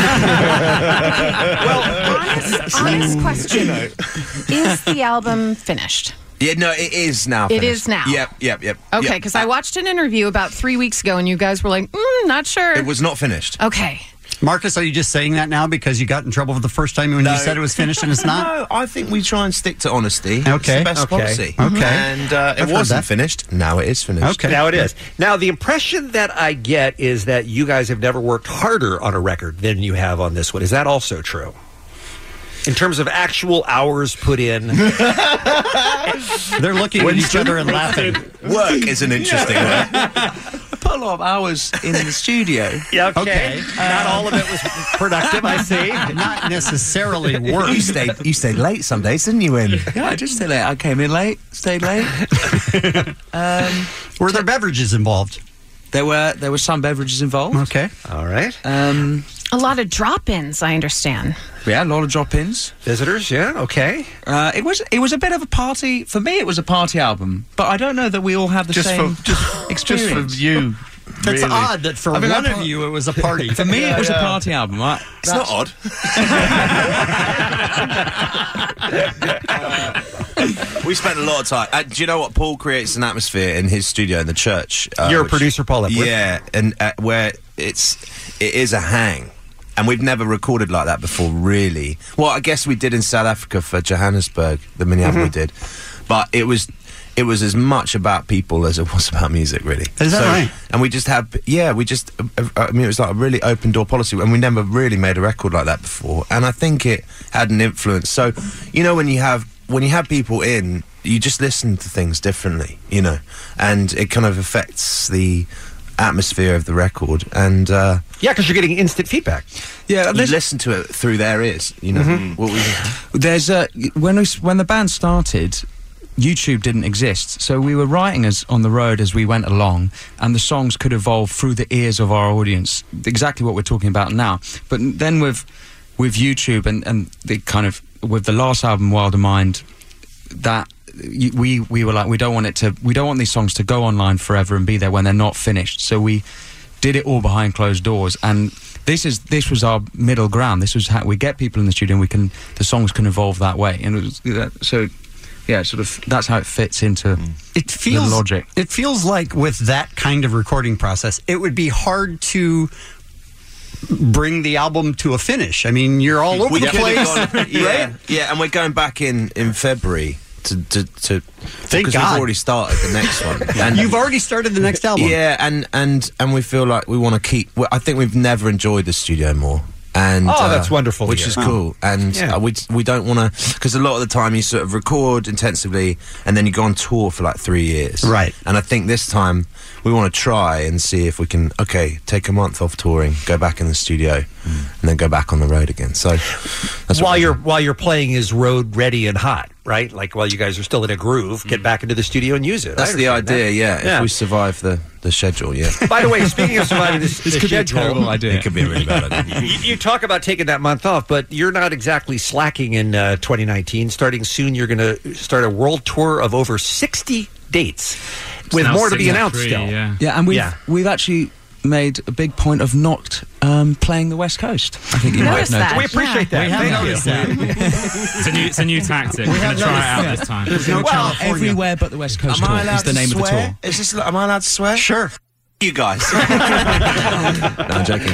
Honest question. Is the album finished? Yeah, no, it is now. It is now. Yep. Okay, because I watched an interview about 3 weeks ago, and you guys were like, not sure. It was not finished. Okay. Marcus, are you just saying that now because you got in trouble for the first time when you said it was finished and it's not? No, I think we try and stick to honesty. Okay. It's the best policy. Okay. And it wasn't finished. Now it is finished. Okay. Now it is. Now, the impression that I get is that you guys have never worked harder on a record than you have on this one. Is that also true? In terms of actual hours put in. They're looking at each other and laughing. Work is an interesting word. Put a lot of hours in the studio. Yeah, okay. Not all of it was productive, I see. Not necessarily work. You stayed late some days, didn't you, Win? Yeah, I did stay late. I came in late, stayed late. Were there beverages involved? There were some beverages involved. Okay. All right. A lot of drop-ins, I understand. Yeah, a lot of drop-ins. Visitors, yeah, okay. It was a bit of a party. For me, it was a party album. But I don't know that we all have the same experience. Just for you. That's really. odd that for one of you it was a party. For me, it was a party album. It's not odd. We spent a lot of time. Do you know what? Paul creates an atmosphere in his studio in the church. You're a producer, Paul Epworth. Yeah, and where it is a hang. And we've never recorded like that before, really. Well, I guess we did in South Africa for Johannesburg, the mini album we did. But it was as much about people as it was about music, really. Is that right? And we just I mean, it was like a really open door policy, and we never really made a record like that before. And I think it had an influence. So, you know, when you have people in, you just listen to things differently, you know, and it kind of affects the atmosphere of the record. And yeah, because you're getting instant feedback. Yeah, you listen to it through their ears, you know. There's when the band started, YouTube didn't exist, so we were writing on the road as we went along, and the songs could evolve through the ears of our audience. Exactly what we're talking about now. But then with YouTube and the kind of with the last album, Wilder Mind, that we were like, we don't want these songs to go online forever and be there when they're not finished. So we did it all behind closed doors, and this was our middle ground. This was how we get people in the studio, and the songs can evolve that way. And it was, so yeah, sort of that's how it fits into the logic. It feels like with that kind of recording process, it would be hard to bring the album to a finish. I mean, you're all over the place. Right? Yeah, and we're going back in February to thank God we've already started the next one. And you've already started the next album. Yeah, and we feel like we want to keep. I think we've never enjoyed the studio more. And that's wonderful, which is cool. And we don't want to, because a lot of the time you sort of record intensively and then you go on tour for like 3 years, right? And I think this time we want to try and see if we can take a month off touring, go back in the studio, and then go back on the road again. So that's while you're playing is road ready and hot, right? Like while you guys are still in a groove, get back into the studio and use it. That's the idea. Yeah, if we survive the schedule. Yeah. By the way, speaking of surviving the could schedule, be a terrible idea. It could be a really bad idea. You talk about taking that month off, but you're not exactly slacking in 2019. Starting soon, you're going to start a world tour of over 60 dates, with more to be announced still. Yeah, and we've actually made a big point of not playing the West Coast. I think you might have noticed. We appreciate that. We have noticed that. It's a new tactic. We're going to try it out this time. Everywhere but the West Coast tour is the name of the tour. Am I allowed to swear? Sure. You guys. No, I'm joking.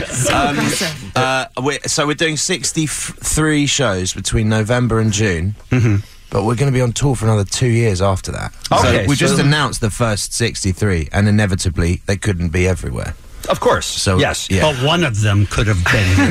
So we're doing 63 shows between November and June. but we're going to be on tour for another 2 years after that. Okay, so we just announced the first 63, and inevitably they couldn't be everywhere. Of course. So yes. yeah. But one of them could have been here.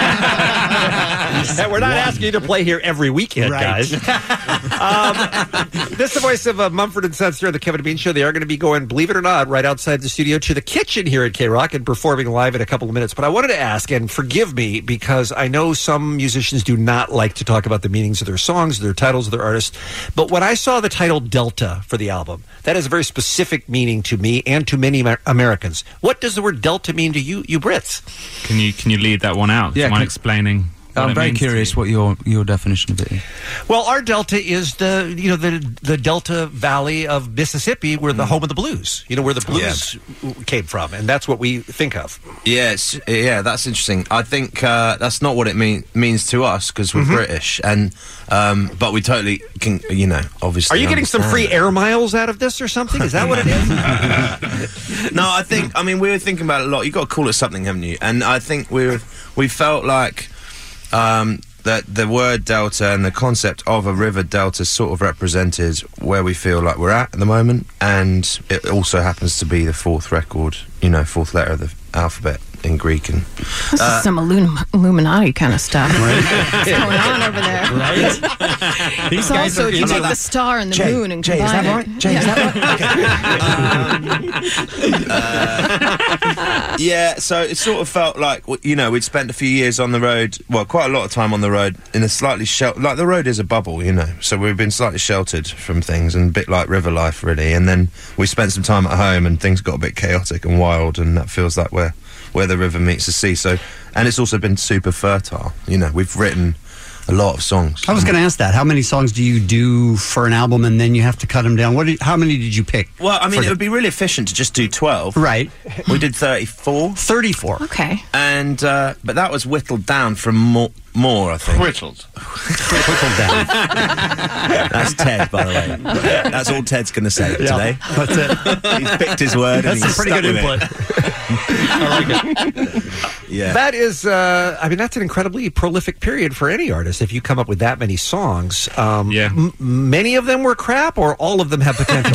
And we're not asking you to play here every weekend, guys. This is the voice of Mumford & Sons here on the Kevin and Bean Show. They are going to be going, believe it or not, right outside the studio to the kitchen here at K-Rock and performing live in a couple of minutes. But I wanted to ask, and forgive me, because I know some musicians do not like to talk about the meanings of their songs, their titles of their artists. But when I saw the title Delta for the album, that has a very specific meaning to me and to many Americans. What does the word Delta mean to you Brits? Can you lead that one out? Yeah, Do you mind explaining? I'm very curious what your definition of it is. Well, our Delta is the Delta Valley of Mississippi, where the home of the blues. Where the blues came from, and that's what we think of. Yes, yeah, that's interesting. I think that's not what it means to us because we're British, and but we totally can, obviously. Are you getting some free air miles out of this or something? Is that what it is? No, we were thinking about it a lot. You got to call it something, haven't you? And I think we felt like. That the word delta and the concept of a river delta sort of represented where we feel like we're at the moment, and it also happens to be the fourth record, fourth letter of the alphabet in Greek. And this is some Illuminati kind of stuff. Right? What's going on over there? Right? These guys also, are if you take the star and the moon and combine is that right? Jay, is that right? Yeah, so it sort of felt like, we'd spent a few years on the road, well, quite a lot of time on the road, in a slightly like the road is a bubble, so we've been slightly sheltered from things, and a bit like river life, really. And then we spent some time at home, and things got a bit chaotic and wild, and that feels like where the river meets the sea. So, and it's also been super fertile. We've written a lot of songs. I was going to ask that. How many songs do you do for an album, and then you have to cut them down? How many did you pick? Well, it would be really efficient to just do 12. Right. We did 34. 34. Okay. And but that was whittled down from more, I think. Whittled down. That's Ted, by the way. That's all Ted's going to say today. That's it. He's picked his word. That's and he's some pretty good input. I like it. Yeah. That is, that's an incredibly prolific period for any artist. If you come up with that many songs, many of them were crap, or all of them have potential.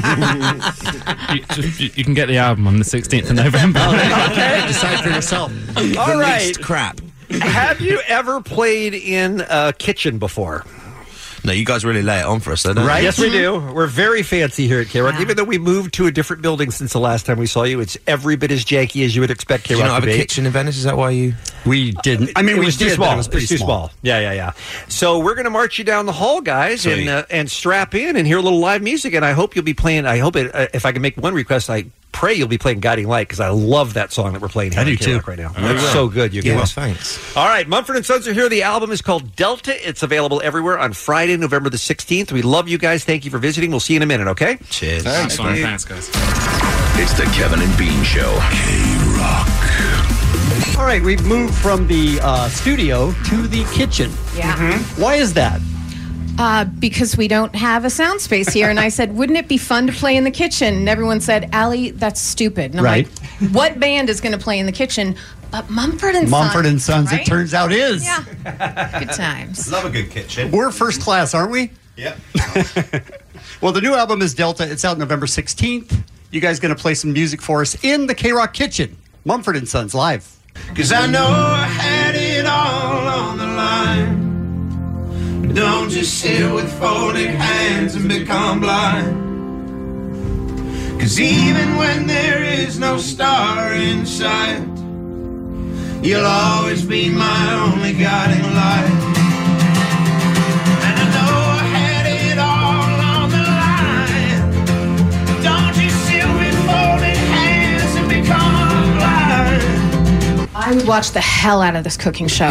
you can get the album on the 16th of November. Okay, decide for yourself. All right, least crap. Have you ever played in a kitchen before? No, you guys really lay it on for us, though, don't right? you? Yes, we do. We're very fancy here at K-Rock. Even though we moved to a different building since the last time we saw you, it's every bit as janky as you would expect K-Rock to be. Do you not have a kitchen in Venice? Is that why you... We didn't. It was too small. It was pretty small. Yeah. So we're going to march you down the hall, guys, and strap in and hear a little live music. And I hope you'll be playing. I hope if I can make one request, I pray you'll be playing Guiding Light, because I love that song that we're playing here I do too. right now. It's so good. Thanks. All right, Mumford & Sons are here. The album is called Delta. It's available everywhere on Friday, November the 16th. We love you guys. Thank you for visiting. We'll see you in a minute, okay? Cheers. Thanks, guys. It's the Kevin and Bean Show. K-Rock. All right, we've moved from the studio to the kitchen. Yeah. Mm-hmm. Why is that? Because we don't have a sound space here. And I said, wouldn't it be fun to play in the kitchen? And everyone said, Allie, that's stupid. And I'm like, what band is going to play in the kitchen? But Mumford & Sons. Mumford & Sons, right? It turns out is. Yeah. Good times. Love a good kitchen. We're first class, aren't we? Yep. Well, the new album is Delta. It's out November 16th. You guys going to play some music for us in the K-Rock kitchen. Mumford & Sons live. 'Cause I know I had it all on the line. Don't just sit with folded hands and become blind. 'Cause even when there is no star in sight, you'll always be my only guiding light. And I know I had it all on the line. Don't just sit with folded hands and become blind. I would watch the hell out of this cooking show.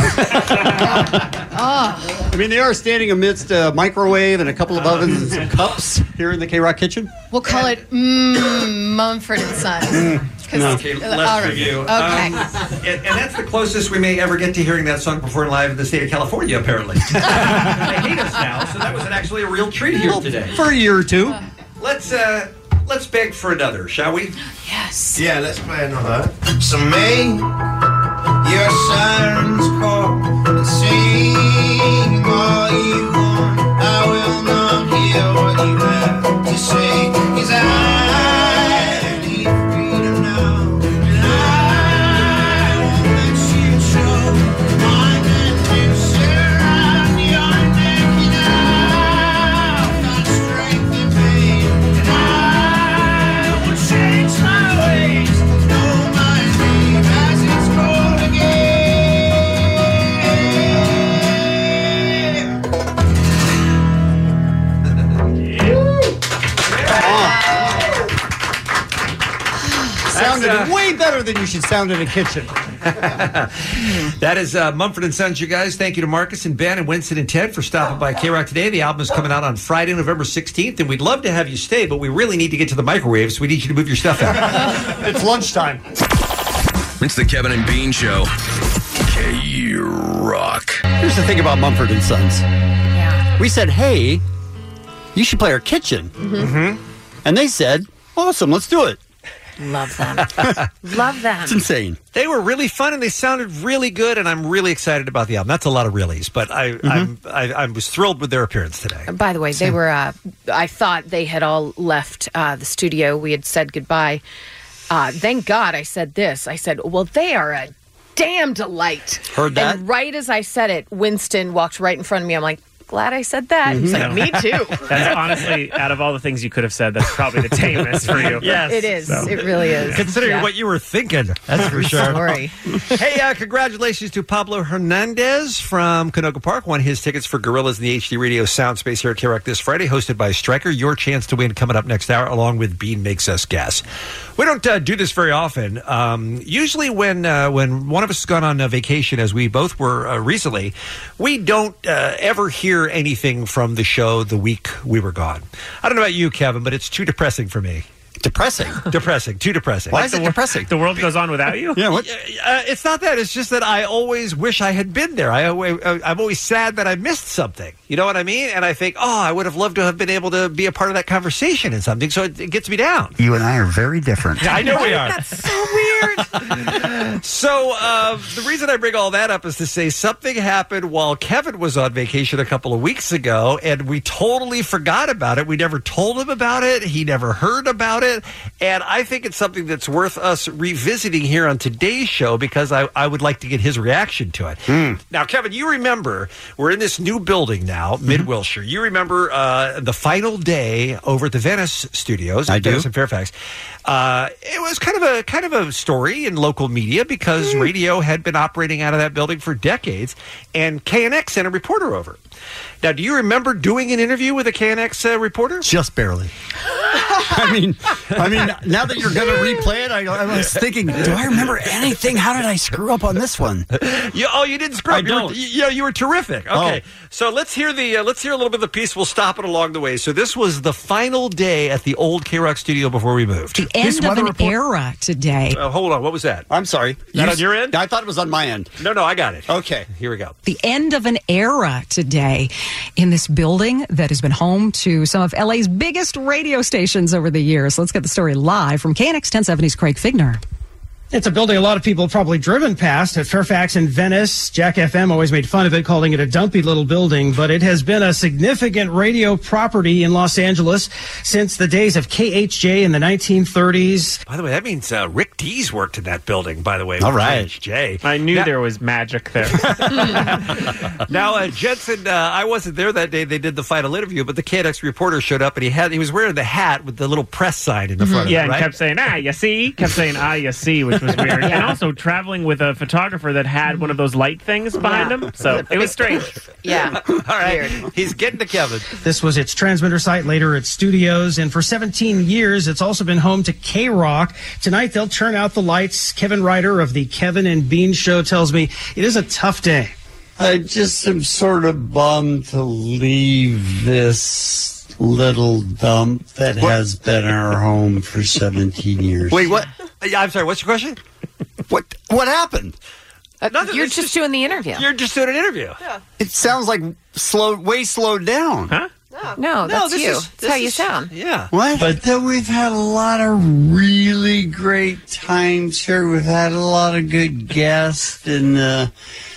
I mean, they are standing amidst a microwave and a couple of ovens and some cups here in the K-Rock kitchen. We'll call it Mumford & Sons. Okay, less review. Okay. And that's the closest we may ever get to hearing that song performed live in the state of California, apparently. They hate us now, so that was actually a real treat here today. For a year or two. Let's beg for another, shall we? Yes. Yeah, let's play another. So make your sirens call and sing all you want. I will sounded way better than you should sound in a kitchen. That is Mumford & Sons, you guys. Thank you to Marcus and Ben and Winston and Ted for stopping by K-Rock today. The album is coming out on Friday, November 16th, and we'd love to have you stay, but we really need to get to the microwave, so we need you to move your stuff out. It's lunchtime. It's the Kevin and Bean Show. K-Rock. Here's the thing about Mumford & Sons. Yeah. We said, hey, you should play our kitchen. Mm-hmm. And they said, awesome, let's do it. Love them. Love them. It's insane. They were really fun and they sounded really good, and I'm really excited about the album. That's a lot of reallys, but I was thrilled with their appearance today. By the way, they were, I thought they had all left the studio. We had said goodbye. Thank God I said this. I said, well, they are a damn delight. Heard that? And right as I said it, Winston walked right in front of me. I'm like, glad I said that. He's like, me too. That's honestly, out of all the things you could have said, that's probably the tamest for you. Yes. It is. So. It really is. Considering what you were thinking, that's for sure. Sorry. Hey, congratulations to Pablo Hernandez from Canoga Park. Won his tickets for Gorillas in the HD Radio Sound Space here at K-Rock this Friday, hosted by Stryker. Your chance to win coming up next hour, along with Bean Makes Us Guess. We don't do this very often. Usually when one of us has gone on vacation, as we both were recently, we don't ever hear anything from the show the week we were gone. I don't know about you, Kevin, but it's too depressing for me. Depressing? Depressing. Too depressing. Why is it depressing? The world goes on without you? Yeah, what? It's not that. It's just that I always wish I had been there. I'm always sad that I missed something. You know what I mean? And I think, I would have loved to have been able to be a part of that conversation and something. So it gets me down. You and I are very different. I know we are. That's so weird. So the reason I bring all that up is to say something happened while Kevin was on vacation a couple of weeks ago, and we totally forgot about it. We never told him about it. He never heard about it. And I think it's something that's worth us revisiting here on today's show, because I would like to get his reaction to it. Now, Kevin, you remember, we're in this new building now, Mid-Wilshire. You remember the final day over at the Venice Studios. I do. Venice in Fairfax. It was kind of a story in local media, because radio had been operating out of that building for decades, and KNX sent a reporter over. Now, do you remember doing an interview with a KNX reporter? Just barely. I mean, now that you're going to replay it, I was thinking, do I remember anything? How did I screw up on this one? You didn't screw up. I don't. You were terrific. Okay, so let's hear a little bit of the piece. We'll stop it along the way. So this was the final day at the old K-Rock studio before we moved. The end of an era today. Hold on, what was that? I'm sorry. That on your end? I thought it was on my end. No, I got it. Okay. Here we go. The end of an era today in this building that has been home to some of LA's biggest radio stations over the years. Let's get the story live from KNX 1070's Craig Figner. It's a building a lot of people have probably driven past at Fairfax and Venice. Jack FM always made fun of it, calling it a dumpy little building, but it has been a significant radio property in Los Angeles since the days of KHJ in the 1930s. By the way, that means Rick Dees worked in that building, by the way. All right. KHJ. I knew there was magic there. Now, Jensen, I wasn't there that day. They did the final interview, but the KNX reporter showed up, and he was wearing the hat with the little press sign in the front of it, Yeah, and right? kept saying, you see? Kept saying, you see, which was weird. And also traveling with a photographer that had one of those light things behind him. So it was strange. Yeah. All right. He's getting to Kevin. This was its transmitter site, later its studios, and for 17 years, it's also been home to K-Rock. Tonight, they'll turn out the lights. Kevin Ryder of the Kevin and Bean Show tells me it is a tough day. I just am sort of bummed to leave this little dump that has been our home for 17 years. Wait, what? I'm sorry, what's your question? What happened? You're just doing the interview. You're just doing an interview. Yeah. It sounds like way slowed down. Huh? No, that's you. That's how you sound. Yeah. What? But then we've had a lot of really great times here. We've had a lot of good guests in the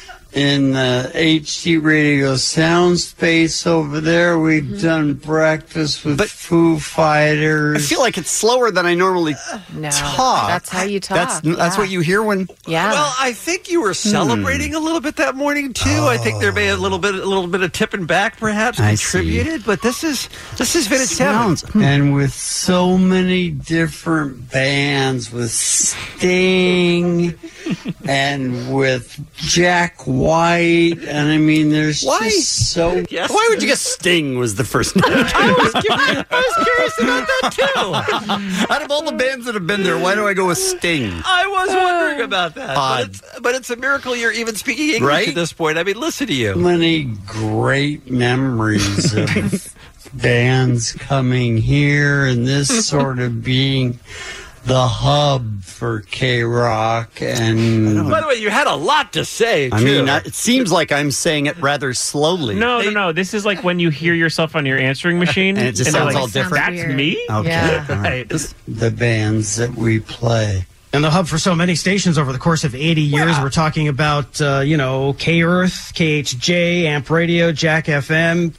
HD Radio Sound Space over there. We've done breakfast with Foo Fighters. I feel like it's slower than I normally talk. That's how you talk. That's what you hear when. Yeah. Well, I think you were celebrating a little bit that morning too. I think there may a little bit of tipping back perhaps contributed, but this is vintage Kevin. And with so many different bands, with Sting and with Jack white, and I mean, there's Why? just so. Yes. Why would you guess Sting was the first name? I was curious about that too. Out of all the bands that have been there, why do I go with Sting? I was wondering about that. Odd. But it's a miracle you're even speaking English Right? at this point. I mean, listen to you. Many great memories of bands coming here and this sort of being the hub for K-Rock. And By the way, you had a lot to say, too. I mean, it seems like I'm saying it rather slowly. No. This is like when you hear yourself on your answering machine. And it just they're sounds like, all different. That's me? Okay. Yeah. All right. the bands that we play. And the hub for so many stations over the course of 80 years. We're talking about, K-Earth, KHJ, Amp Radio, Jack FM.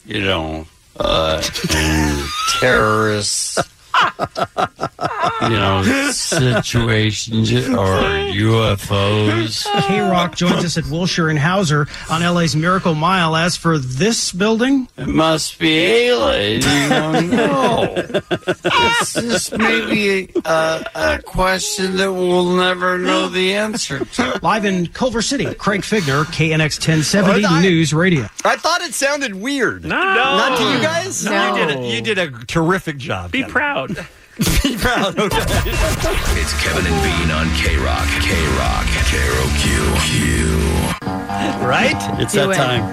And terrorists, situations or UFOs. K-Rock joins us at Wilshire and Hauser on LA's Miracle Mile. As for this building, It must be alien. You don't know. It's just maybe a question that we'll never know the answer to. live in Culver City, Craig Figner, KNX 1070 News Radio. I thought it sounded weird. No. Not to you guys? No. You did a terrific job. Be Kevin. proud. Be proud. Okay. It's Kevin and Bean on K-Rock. K-Rock. K-R-O-Q. Right? It's Do that it. time.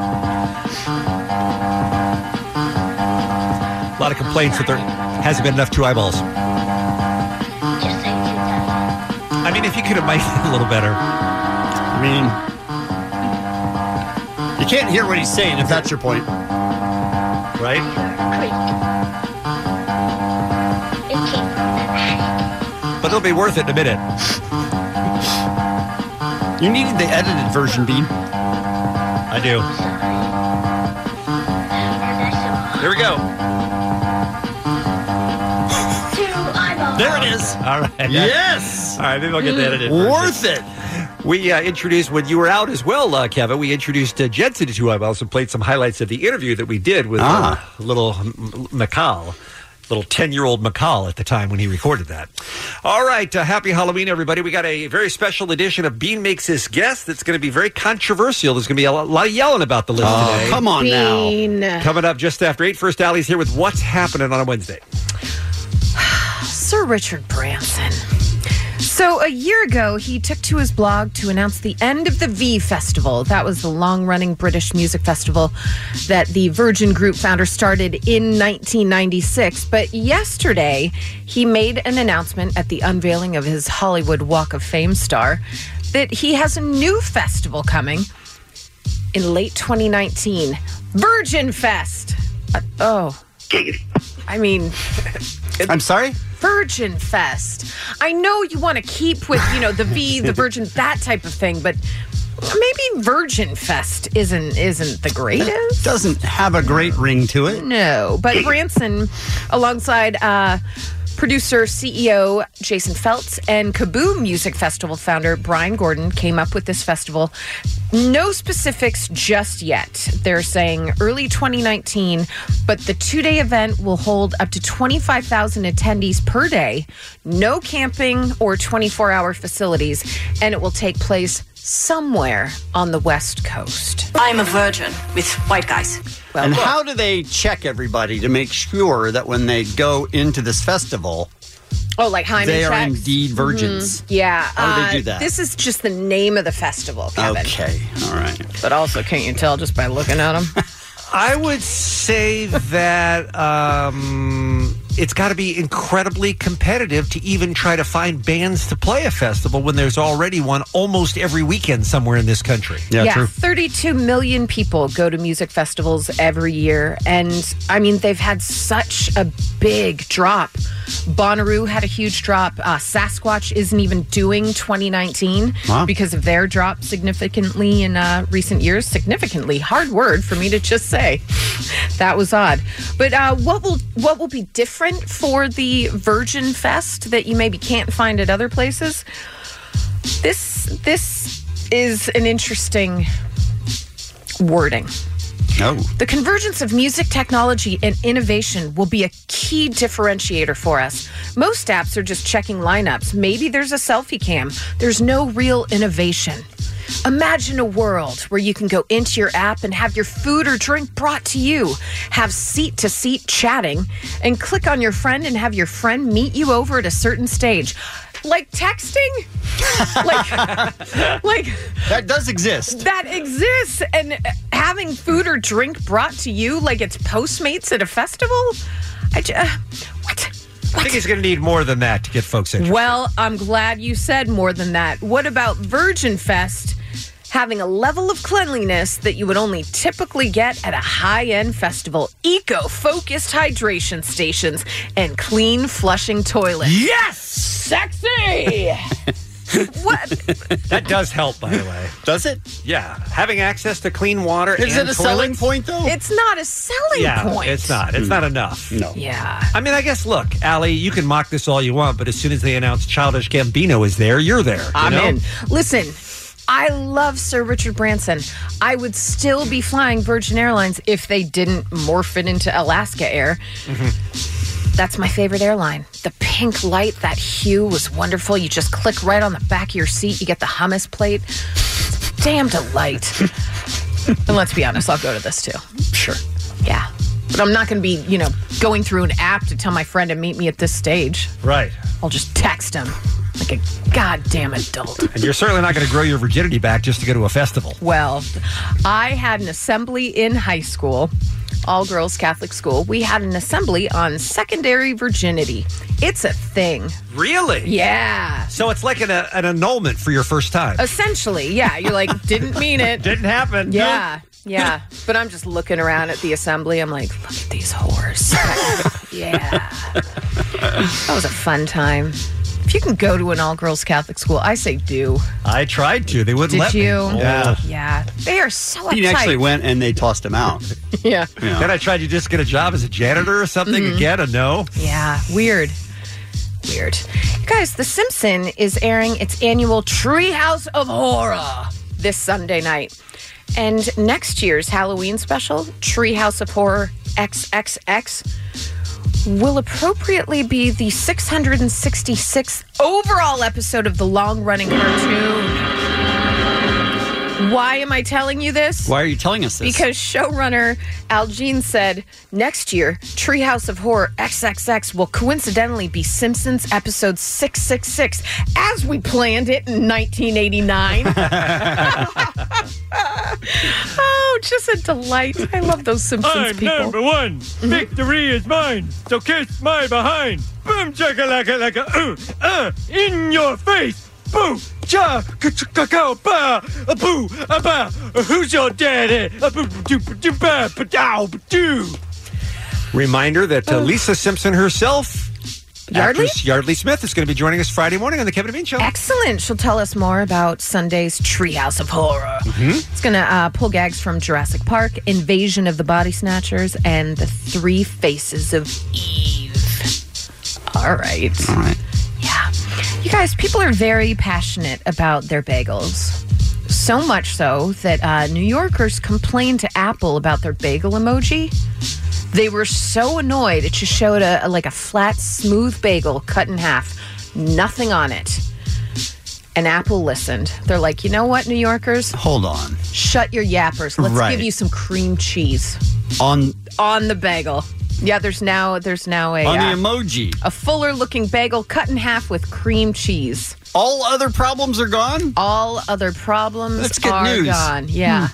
A lot of complaints that there hasn't been enough two eyeballs. I mean, if you could have made it a little better. I mean, you can't hear what he's saying if that's your point. Right? But it'll be worth it in a minute. You needed the edited version, Bean. I do. Here we go. There it is. All right. Yes. All right, maybe I'll get the edited version. Worth it. We introduced, when you were out as well, Kevin, we introduced Jensen to Two Eyeballs and played some highlights of the interview that we did with little McCall. Little 10-year-old McCall at the time when he recorded that. All right, happy Halloween, everybody. We got a very special edition of Bean Makes His Guest that's going to be very controversial. There's going to be a lot of yelling about the list today. Come on Bean. now. Coming up just after 8, First Alley's here with What's Happening on a Wednesday. Sir Richard Branson. So a year ago, he took to his blog to announce the end of the V Festival. That was the long-running British music festival that the Virgin Group founder started in 1996. But yesterday, he made an announcement at the unveiling of his Hollywood Walk of Fame star that he has a new festival coming in late 2019. Virgin Fest. I mean... I'm sorry? Virgin Fest. I know you want to keep with, the V, the Virgin, that type of thing, but maybe Virgin Fest isn't the greatest. Doesn't have a great ring to it. No, but Branson, alongside producer, CEO Jason Feltz, and Kaboom Music Festival founder Brian Gordon came up with this festival. No specifics just yet. They're saying early 2019, but the 2-day event will hold up to 25,000 attendees per day, no camping or 24-hour facilities, and it will take place somewhere on the West Coast. I'm a virgin with white guys. Well, And look. how do they check everybody to make sure that when they go into this festival, Oh, like hymen they are checks? indeed virgins? Yeah. How do they do that? This is just the name of the festival, Kevin. Okay, all right. But also, can't you tell just by looking at them? I would say that it's got to be incredibly competitive to even try to find bands to play a festival when there's already one almost every weekend somewhere in this country. Yeah, 32 million people go to music festivals every year. And, I mean, they've had such a big drop. Bonnaroo had a huge drop. Sasquatch isn't even doing 2019 because of their drop significantly in recent years. Significantly. Hard word for me to just say. That was odd. But what will be different for the Virgin Fest that you maybe can't find at other places? This is an interesting wording. Oh. The convergence of music technology and innovation will be a key differentiator for us. Most apps are just checking lineups. Maybe there's a selfie cam. There's no real innovation. Imagine a world where you can go into your app and have your food or drink brought to you, have seat-to-seat chatting, and click on your friend and have your friend meet you over at a certain stage. Like texting? like that does exist. That exists. And having food or drink brought to you like it's Postmates at a festival? What? I think he's going to need more than that to get folks interested. Well, I'm glad you said more than that. What about Virgin Fest having a level of cleanliness that you would only typically get at a high-end festival? Eco-focused hydration stations and clean flushing toilets. Yes! Sexy! What? That does help, by the way. Does it? Yeah. Having access to clean water Is and it a selling point, though? It's not a selling point. It's not. It's not enough. No. Yeah. I mean, I guess, look, Allie, you can mock this all you want, but as soon as they announce Childish Gambino is there, you're there. I'm in. Listen, I love Sir Richard Branson. I would still be flying Virgin Airlines if they didn't morph it into Alaska Air. That's my favorite airline. The pink light, that hue was wonderful. You just click right on the back of your seat. You get the hummus plate. It's a damn delight. And let's be honest, I'll go to this too. Sure. Yeah. But I'm not going to be, going through an app to tell my friend to meet me at this stage. Right. I'll just text him like a goddamn adult. And you're certainly not going to grow your virginity back just to go to a festival. Well, I had an assembly in high school, all-girls Catholic school. We had an assembly on secondary virginity. It's a thing. Really? Yeah. So it's like an annulment for your first time. Essentially, yeah. You're like, didn't mean it. Didn't happen. Yeah. Yeah. But I'm just looking around at the assembly. I'm like, look at these whores. Yeah. That was a fun time. If you can go to an all-girls Catholic school, I say do. I tried to. They wouldn't Did let you? me. Yeah. They are so He uptight. actually went and they tossed him out. Yeah. Then I tried to just get a job as a janitor or something. Again, a no. Yeah. Weird. You guys, The Simpsons is airing its annual Treehouse of Horror this Sunday night. And next year's Halloween special, Treehouse of Horror XXX, will appropriately be the 666th overall episode of the long-running cartoon. Why am I telling you this? Why are you telling us this? Because showrunner Al Jean said next year, Treehouse of Horror XXX will coincidentally be Simpsons episode 666, as we planned it in 1989. Oh, just a delight. I love those Simpsons I'm people. number one. Victory is mine. So kiss my behind. Boom, chaka-laka-laka, in your face. Boo, cha, cacao, ba, a boo, a ba. Who's your daddy? A boo, doo, doo, ba, ba, dow, ba, doo. Reminder that Lisa Simpson herself, Yardley? actress Yardley Smith, is going to be joining us Friday morning on the Kevin and Bean Show. Excellent. She'll tell us more about Sunday's Treehouse of Horror. It's going to pull gags from Jurassic Park, Invasion of the Body Snatchers, and The Three Faces of Eve. All right. Yeah. You guys, people are very passionate about their bagels. So much so that New Yorkers complained to Apple about their bagel emoji. They were so annoyed. It just showed a flat, smooth bagel cut in half. Nothing on it. And Apple listened. They're like, you know what, New Yorkers? Hold on. Shut your yappers. Let's give you some cream cheese. On the bagel. Yeah, there's now a on the emoji. a fuller looking bagel cut in half with cream cheese. All other problems are gone? All other problems That's good are news. gone. Yeah.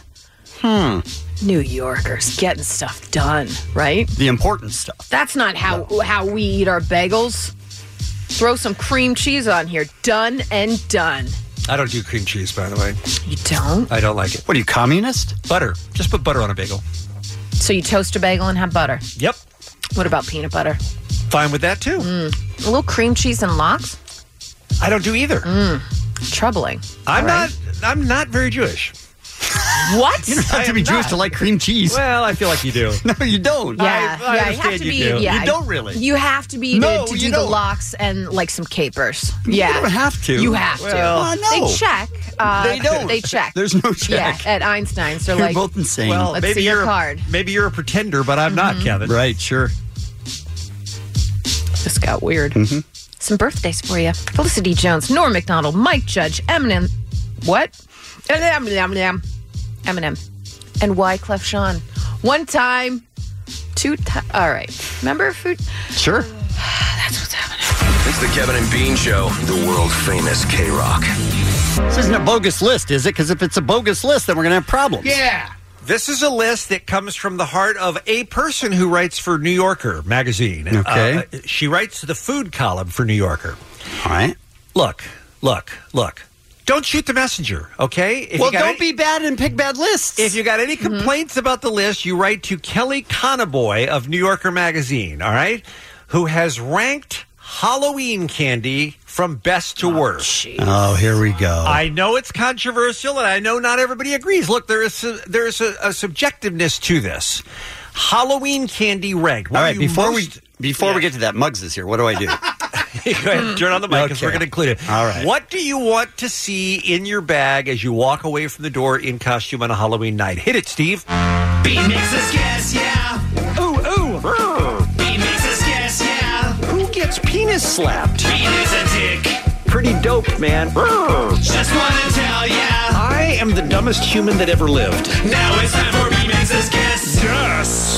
New Yorkers getting stuff done, right? The important stuff. That's not how we eat our bagels. Throw some cream cheese on here. Done and done. I don't do cream cheese, by the way. You don't? I don't like it. What are you, communist? Butter. Just put butter on a bagel. So you toast a bagel and have butter? Yep. What about peanut butter? Fine with that, too. A little cream cheese and lox? I don't do either. Troubling. I'm not very Jewish. What? You don't have to be Jewish to like cream cheese. Well, I feel like you do. No, you don't. Yeah, I you understand have to you be. do. Yeah, You don't really. You have to be No, to you do the don't. lox and like some capers. Yeah, You don't have to. You have Well, to. no. They check. They don't. They check. There's no check. Yeah, at Einstein's, they're You're like, both insane. Well, let's maybe see your you're card. Maybe you're a pretender, but I'm not, Kevin. Right, sure. This got weird. Some birthdays for you: Felicity Jones, Norm Macdonald, Mike Judge, Eminem. What? Eminem. And Wyclef Jean. One time, two times. All right. Remember food? Sure. That's what's happening. It's the Kevin and Bean Show, the world famous K-Rock. This isn't a bogus list, is it? Because if it's a bogus list, then we're going to have problems. Yeah. This is a list that comes from the heart of a person who writes for New Yorker magazine. Okay. She writes the food column for New Yorker. All right. Look. Don't shoot the messenger, okay? If don't be bad and pick bad lists. If you got any complaints about the list, you write to Kelly Conaboy of New Yorker magazine, all right? Who has ranked Halloween candy from best to worst. Oh, here we go. I know it's controversial, and I know not everybody agrees. Look, there is a subjectiveness to this. Halloween candy ranked. All right, before we get to that, Muggs is here. What do I do? Go ahead, turn on the mic because we're going to include it. All right. What do you want to see in your bag as you walk away from the door in costume on a Halloween night? Hit it, Steve. Bean makes us guess, yeah. Ooh. Bean makes us guess, yeah. Who gets penis slapped? Bean is a dick. Pretty dope, man. Just want to tell ya. I am the dumbest human that ever lived. Now it's time for Bean makes us guess. Yes.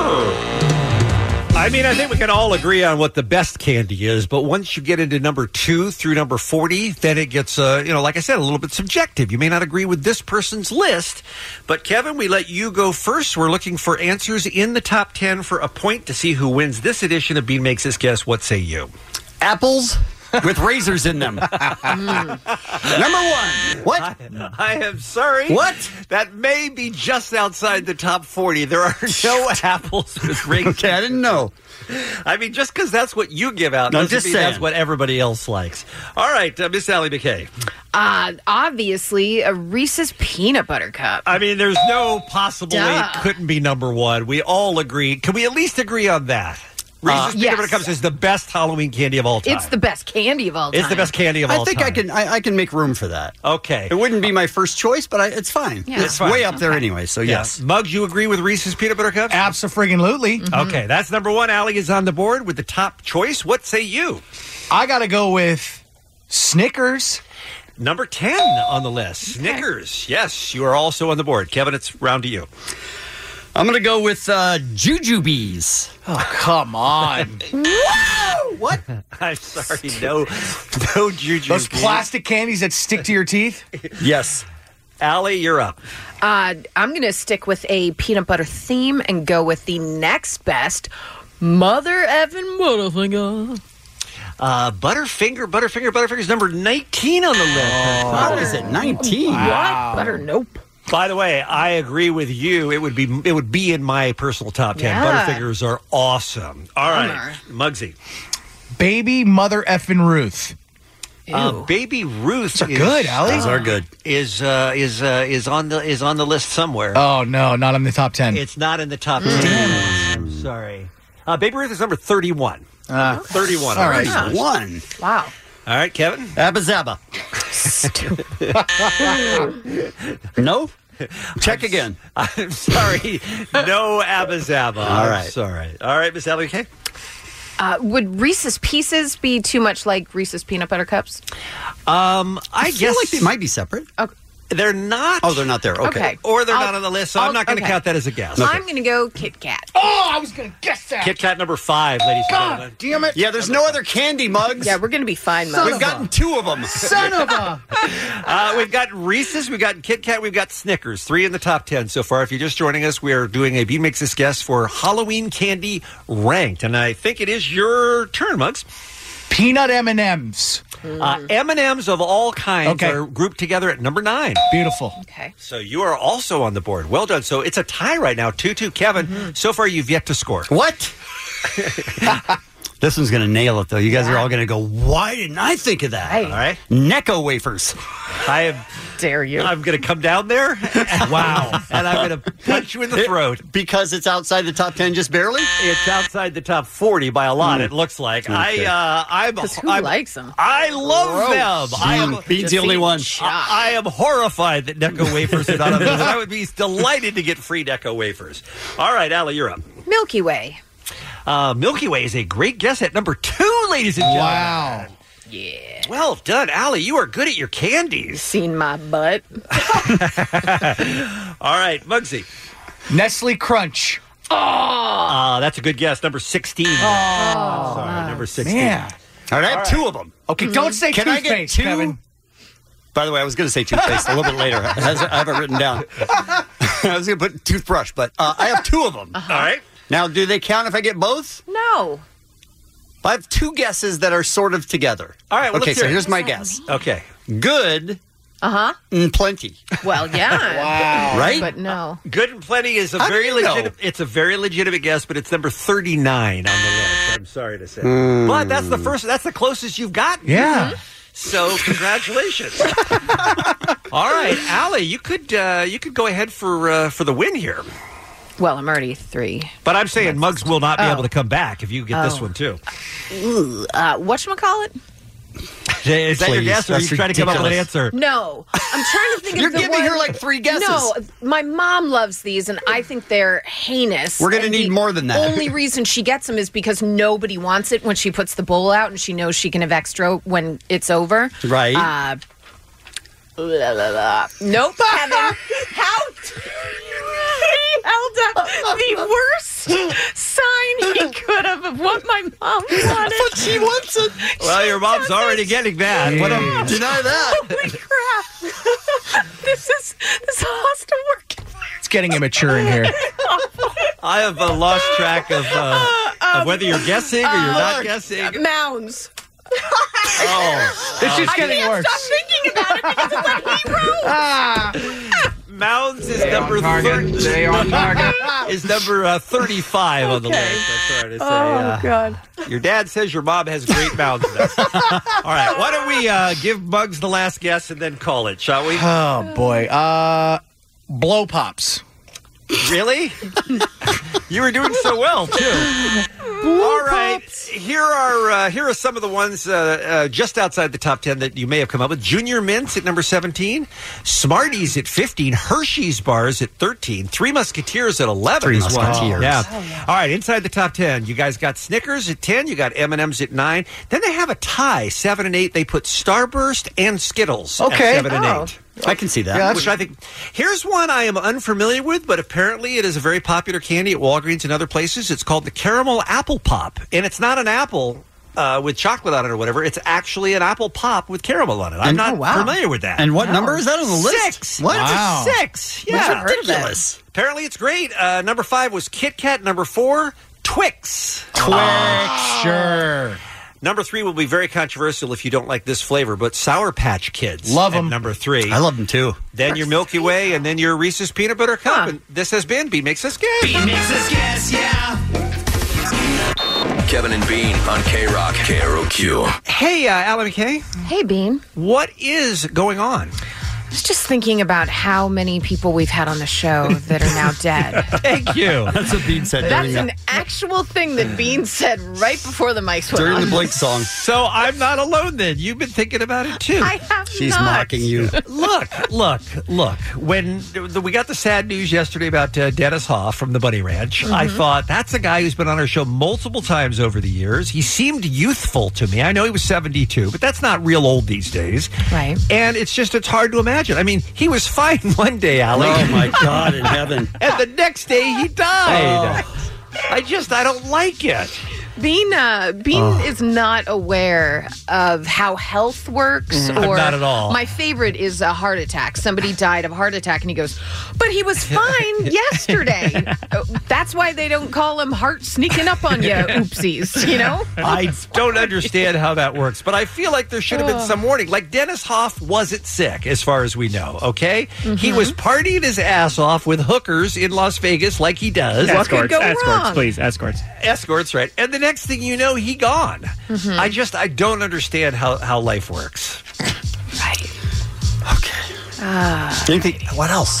I mean, I think we can all agree on what the best candy is, but once you get into number 2 through number 40, then it gets, like I said, a little bit subjective. You may not agree with this person's list, but Kevin, we let you go first. We're looking for answers in the top 10 for a point to see who wins this edition of Bean Makes Us Guess. What say you? Apples with razors in them. Number 1. What? I am sorry. What? That may be just outside the top 40. There are no apples with rings. Okay, I didn't know. I mean, just because that's what you give out No, doesn't just mean saying. that's what everybody else likes. All right, Miss Allie McKay. Obviously, a Reese's Peanut Butter Cup. I mean, there's no possible way it couldn't be number 1. We all agree. Can we at least agree on that? Reese's Peanut Butter Cups is the best Halloween candy of all time. It's the best candy of all time. It's the best candy of all time. I think I can make room for that. Okay. It wouldn't be my first choice, but it's fine. Yeah. It's way up there anyway, so yes. Muggs, you agree with Reese's Peanut Butter Cups? Abso-friggin-lutely. Okay, that's number 1. Allie is on the board with the top choice. What say you? I got to go with Snickers. Number 10 on the list. Snickers. Yes, you are also on the board. Kevin, it's round to you. I'm going to go with Jujubes. Oh, come on. Whoa! What? I'm sorry. No Jujubes. Those plastic candies that stick to your teeth? Yes. Allie, you're up. I'm going to stick with a peanut butter theme and go with the next best, Mother effing Butterfinger. Butterfinger is number 19 on the list. How is it 19? What? Butter? Nope. By the way, I agree with you. It would be in my personal top 10. Yeah. Butterfingers are awesome. All right, Muggsy. Baby Mother effing Ruth. Baby Ruth. Those are good, Allie. Those are good. Is on the list somewhere. Oh no, not in the top 10. It's not in the top 10. I'm sorry. Baby Ruth is number 31. 31. All right. Wow. One. Wow. All right, Kevin. Abba Zabba. No? Check again. I'm sorry. No Abba Zabba. All right. I'm sorry. All right, Miss Allie, okay? Would Reese's Pieces be too much like Reese's Peanut Butter Cups? I guess feel like they might be separate. Okay. They're not. Oh, they're not there. Okay. Or they're not on the list, so I'm not going to count that as a guess. I'm going to go Kit Kat. Oh, I was going to guess that. Kit Kat number 5, ladies and gentlemen. Damn it. Yeah, there's no other candy, Mugs. Yeah, we're going to be fine, Mugs. We've gotten 2 of them. Son of a. We've got Reese's, we've got Kit Kat, we've got Snickers. 3 in the top 10 so far. If you're just joining us, we are doing a Bean Makes This Guess for Halloween candy ranked. And I think it is your turn, Muggs. Peanut M&Ms. M&Ms of all kinds are grouped together at number 9. Beautiful. Okay. So you are also on the board. Well done. So it's a tie right now, 2-2. Kevin, so far you've yet to score. What? This one's going to nail it, though. You guys are all going to go, why didn't I think of that? Right. All right. Necco wafers. Dare you. I'm going to come down there. Wow. And I'm going to punch you in the throat. Because it's outside the top 10 just barely? It's outside the top 40 by a lot, it looks like. Okay. Who likes them? I love them. Bean's the only one. I am horrified that Necco wafers are not on the list. I would be delighted to get free Necco wafers. All right, Allie, you're up. Milky Way. Milky Way is a great guess at number 2, ladies and gentlemen. Wow. Yeah. Well done, Allie. You are good at your candies. Seen my butt. All right, Muggsy. Nestle Crunch. Oh, that's a good guess. Number 16. Oh, sorry, number 16. Man. All right, I have two of them. Okay, don't say Can I get toothpaste, two? Kevin. By the way, I was going to say toothpaste a little bit later. I have it written down. I was going to put toothbrush, but I have two of them. All right. Now, do they count if I get both? No. I have two guesses that are sort of together. All right, well, okay, let's so hear it. here's my guess. Okay. Good and plenty. Well, yeah. Wow. Right? But no. Good and plenty is a How very do you know? legitimate. It's a very legitimate guess, but it's number 39 on the list. I'm sorry to say, but that's the first. That's the closest you've gotten. Yeah. So congratulations. All right, Allie, you could go ahead for the win here. Well, I'm already 3. But I'm saying Muggs will not be able to come back if you get this one too. Whatchamacallit? Is that your guess, or are you trying to come up with an answer? No. I'm trying to think of You're the giving one... her like 3 guesses. No, my mom loves these, and I think they're heinous. We're going to need more than that. The only reason she gets them is because nobody wants it when she puts the bowl out, and she knows she can have extra when it's over. Right. Nope, Kevin. How... He held up the worst sign he could have of what my mom wanted. But she wants it. Well, your mom's already getting mad. Deny that. Holy crap. This has to work. It's getting immature in here. I have lost track of whether you're guessing or you're not guessing. Mounds. It's just getting worse. Stop thinking about it because of what he wrote. Mounds is number 30. Is number 35 on the list. That's all right to say. God. Your dad says your mom has great mounds. All right, why don't we give Muggs the last guess and then call it, shall we? Oh, boy. Blow pops. Really? You were doing so well, too. All right, here are some of the ones just outside the top 10 that you may have come up with. Junior Mints at number 17, Smarties at 15, Hershey's Bars at 13, Three Musketeers at 11. Three Musketeers. Yeah. All right, inside the top 10, you guys got Snickers at 10, you got M&M's at 9. Then they have a tie, 7 and 8. They put Starburst and Skittles at 7 and 8. I can see that. Yeah, which I think. Here's one I am unfamiliar with, but apparently it is a very popular candy at Walgreens and other places. It's called the Caramel Apple Pop, and it's not an apple with chocolate on it or whatever. It's actually an apple pop with caramel on it. I'm not familiar with that. And what number is that on the list? 6. What? Wow. 6. Yeah, that's ridiculous. Apparently it's great. Number 5 was Kit Kat. Number 4, Twix. Sure. Number 3 will be very controversial if you don't like this flavor, but Sour Patch Kids. Love them. Number 3. I love them too. Then your Milky Way, and then your Reese's Peanut Butter Cup. And this has been B Makes Us Guess. B Makes Us Guess, yeah. Kevin and Bean on K-Rock, KROQ. Hey, Alan McKay. Hey, Bean. What is going on? I was just thinking about how many people we've had on the show that are now dead. Thank you. That's what Bean said That's an actual thing that Bean said right before the mics went on. during the Blink song. So I'm not alone then. You've been thinking about it too. I have She's not. mocking you. Look. When we got the sad news yesterday about Dennis Hoff from the Bunny Ranch, I thought, that's a guy who's been on our show multiple times over the years. He seemed youthful to me. I know he was 72, but that's not real old these days. Right. And it's hard to imagine. I mean, he was fine one day, Allie. Oh, my God in heaven. And the next day he died. I don't like it. Bean is not aware of how health works. Or not at all. My favorite is a heart attack. Somebody died of a heart attack, and he goes, but he was fine yesterday. That's why they don't call him heart sneaking up on you, oopsies, you know? I don't understand how that works, but I feel like there should have been some warning. Like, Dennis Hoff wasn't sick, as far as we know, okay? He was partying his ass off with hookers in Las Vegas like he does. Escorts, please. Escorts, right. And the next thing you know, he gone. I don't understand how life works. Right. Okay. Anything? What else?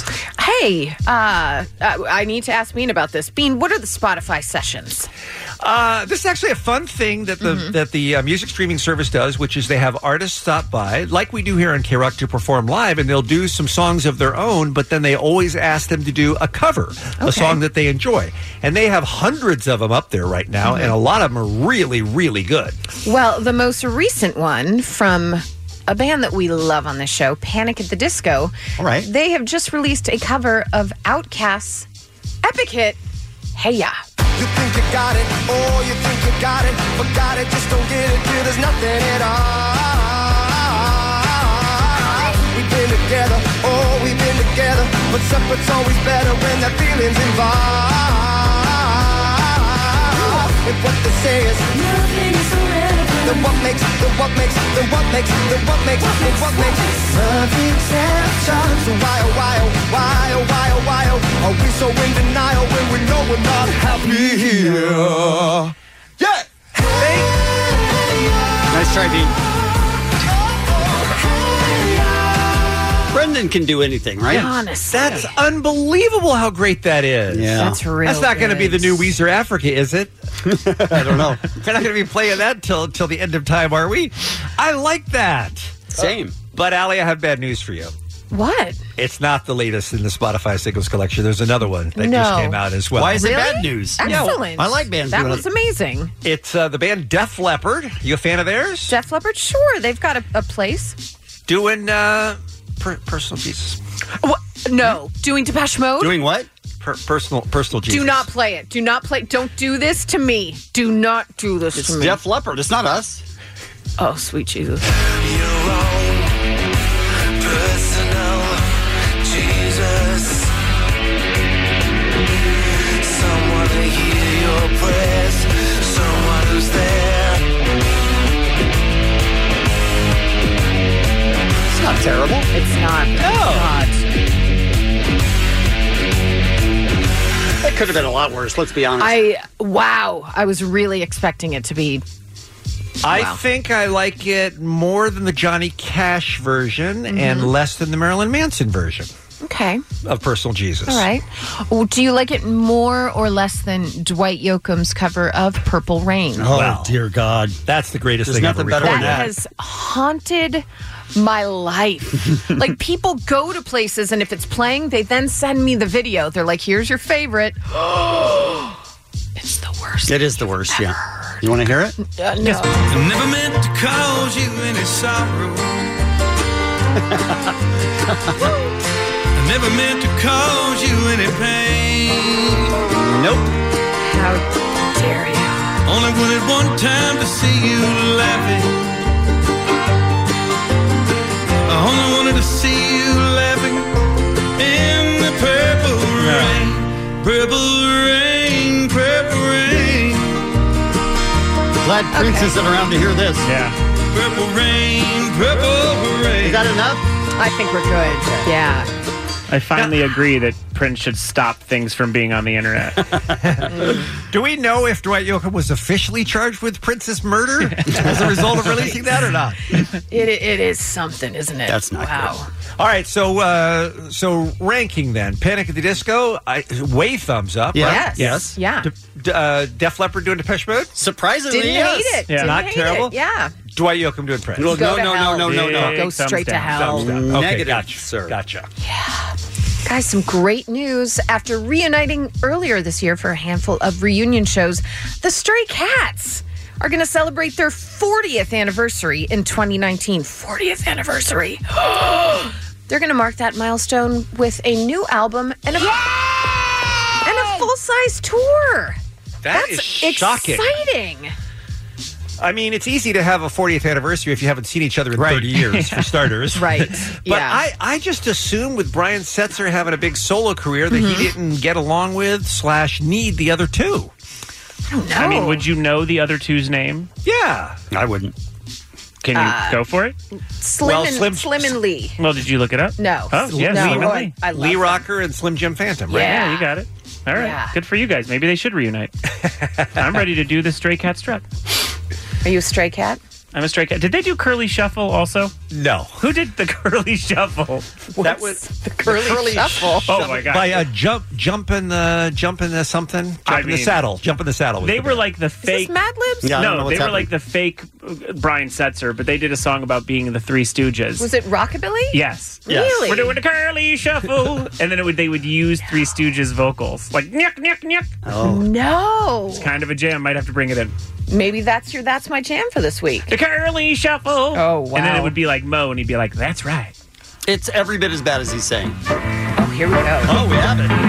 Hey, I need to ask Bean about this. Bean, what are the Spotify sessions? This is actually a fun thing that the music streaming service does, which is they have artists stop by, like we do here on K-Rock, to perform live, and they'll do some songs of their own, but then they always ask them to do a cover, a song that they enjoy. And they have hundreds of them up there right now, and a lot of them are really, really good. Well, the most recent one from a band that we love on this show, Panic! At the Disco. All right. They have just released a cover of Outkast's epic hit, Hey Ya. You think you got it, oh, you think you got it, but got it, just don't get it, till there's nothing at all. We've been together, oh, we've been together, but separate's always better when that feeling's involved. If what they say is nothing is so relevant, then what makes nothing exception? So why are we so in denial when we know we're not happy here? Yeah! Nice try, Bean. Brendan can do anything, right? Honestly. That's unbelievable how great that is. Yeah. That's real That's not going to be the good. new Weezer Africa, is it? I don't know. We're not going to be playing that till the end of time, are we? I like that. Same. But, Allie, I have bad news for you. What? It's not the latest in the Spotify Singles Collection. There's another one that No. just came out as well. Why is it Really? bad news? Excellent. I like bands That doing was it. amazing. It's the band Def Leppard. You a fan of theirs? Def Leppard, sure, they've got a place. Doing personal Jesus. What? No, doing Depeche Mode. Doing what? Personal Jesus. Do not play it. Do not play. Don't do this to me. Do not do this It's to me. Def Leppard. It's not us. Oh, sweet Jesus. Personal Jesus. Someone to hear your prayers. Someone who's there. It's not terrible. It's not. No. God. It could have been a lot worse, let's be honest. I was really expecting it to be. I Wow. think I like it more than the Johnny Cash version and less than the Marilyn Manson version Okay. of Personal Jesus. All right. Well, do you like it more or less than Dwight Yoakam's cover of Purple Rain? Oh, Well, dear God. That's the greatest There's thing ever nothing better recorded. than That has haunted my life. Like, people go to places, and if it's playing, they then send me the video. They're like, here's your favorite. It's the worst. It is the worst, yeah. You want to hear it? No. I never meant to cause you any sorrow. I never meant to cause you any pain. Nope. How dare you? Only wanted one time to see you laughing. I only wanted to see you laughing in the purple rain. Purple rain, purple rain. Glad Prince isn't around to hear this. Yeah. Purple rain, purple rain. Is that enough? I think we're good. Yeah. I finally agree that Prince should stop things from being on the internet. Do we know if Dwight Yoakam was officially charged with Prince's murder as a result of releasing that or not? It is something, isn't it? That's not wow. good. All right, so ranking then. Panic! At the Disco, way thumbs up. Yeah. Right? Yes. Yeah. Def Leppard doing Depeche Mode? Surprisingly, Didn't yes. hate it. Yeah. Didn't Not hate terrible? It. Yeah. Dwight Yoakam doing Prince? Well, Go to no. hell. Big Go thumbs straight to down. hell. Thumbs down. Okay, Negative, gotcha. sir. Gotcha. Guys, some great news. After reuniting earlier this year for a handful of reunion shows, the Stray Cats are going to celebrate their 40th anniversary in 2019. 40th anniversary. They're going to mark that milestone with a new album and a full-size tour. That's That's shocking. exciting. I mean, it's easy to have a 40th anniversary if you haven't seen each other in 30 years, for starters. Right. But Yeah. I just assume with Brian Setzer having a big solo career that he didn't get along with / need the other two. I don't know. I mean, would you know the other two's name? Yeah. I wouldn't. Can you go for it? Slim and Lee. Well, did you look it up? No. Oh, yeah. No, Slim and Lee. I love Lee them. Rocker and Slim Jim Phantom, right? Yeah. Yeah, you got it. All right. Yeah. Good for you guys. Maybe they should reunite. I'm ready to do the Stray Cat strut. Are you a Stray Cat? I'm a Stray Cat. Did they do Curly Shuffle also? No. Who did the Curly Shuffle? That was the Curly Shuffle. Oh my god! By jump in the something. Jump in the saddle. Jump in the saddle. They were like the fake. Is this Mad Libs? Yeah, I don't know no, what's they were happening. like the fake Brian Setzer, but they did a song about being the Three Stooges. Was it Rockabilly? Yes. Really? We're doing the Curly Shuffle, and then they would use Three Stooges vocals, like nyuk nyuk nyuk. Oh no! It's kind of a jam. Might have to bring it in. Maybe that's my jam for this week. The Curly Shuffle. Oh wow! And then it would be like Mo, and he'd be like, "That's right." It's every bit as bad as he's saying. Oh, here we go. Oh, we have it.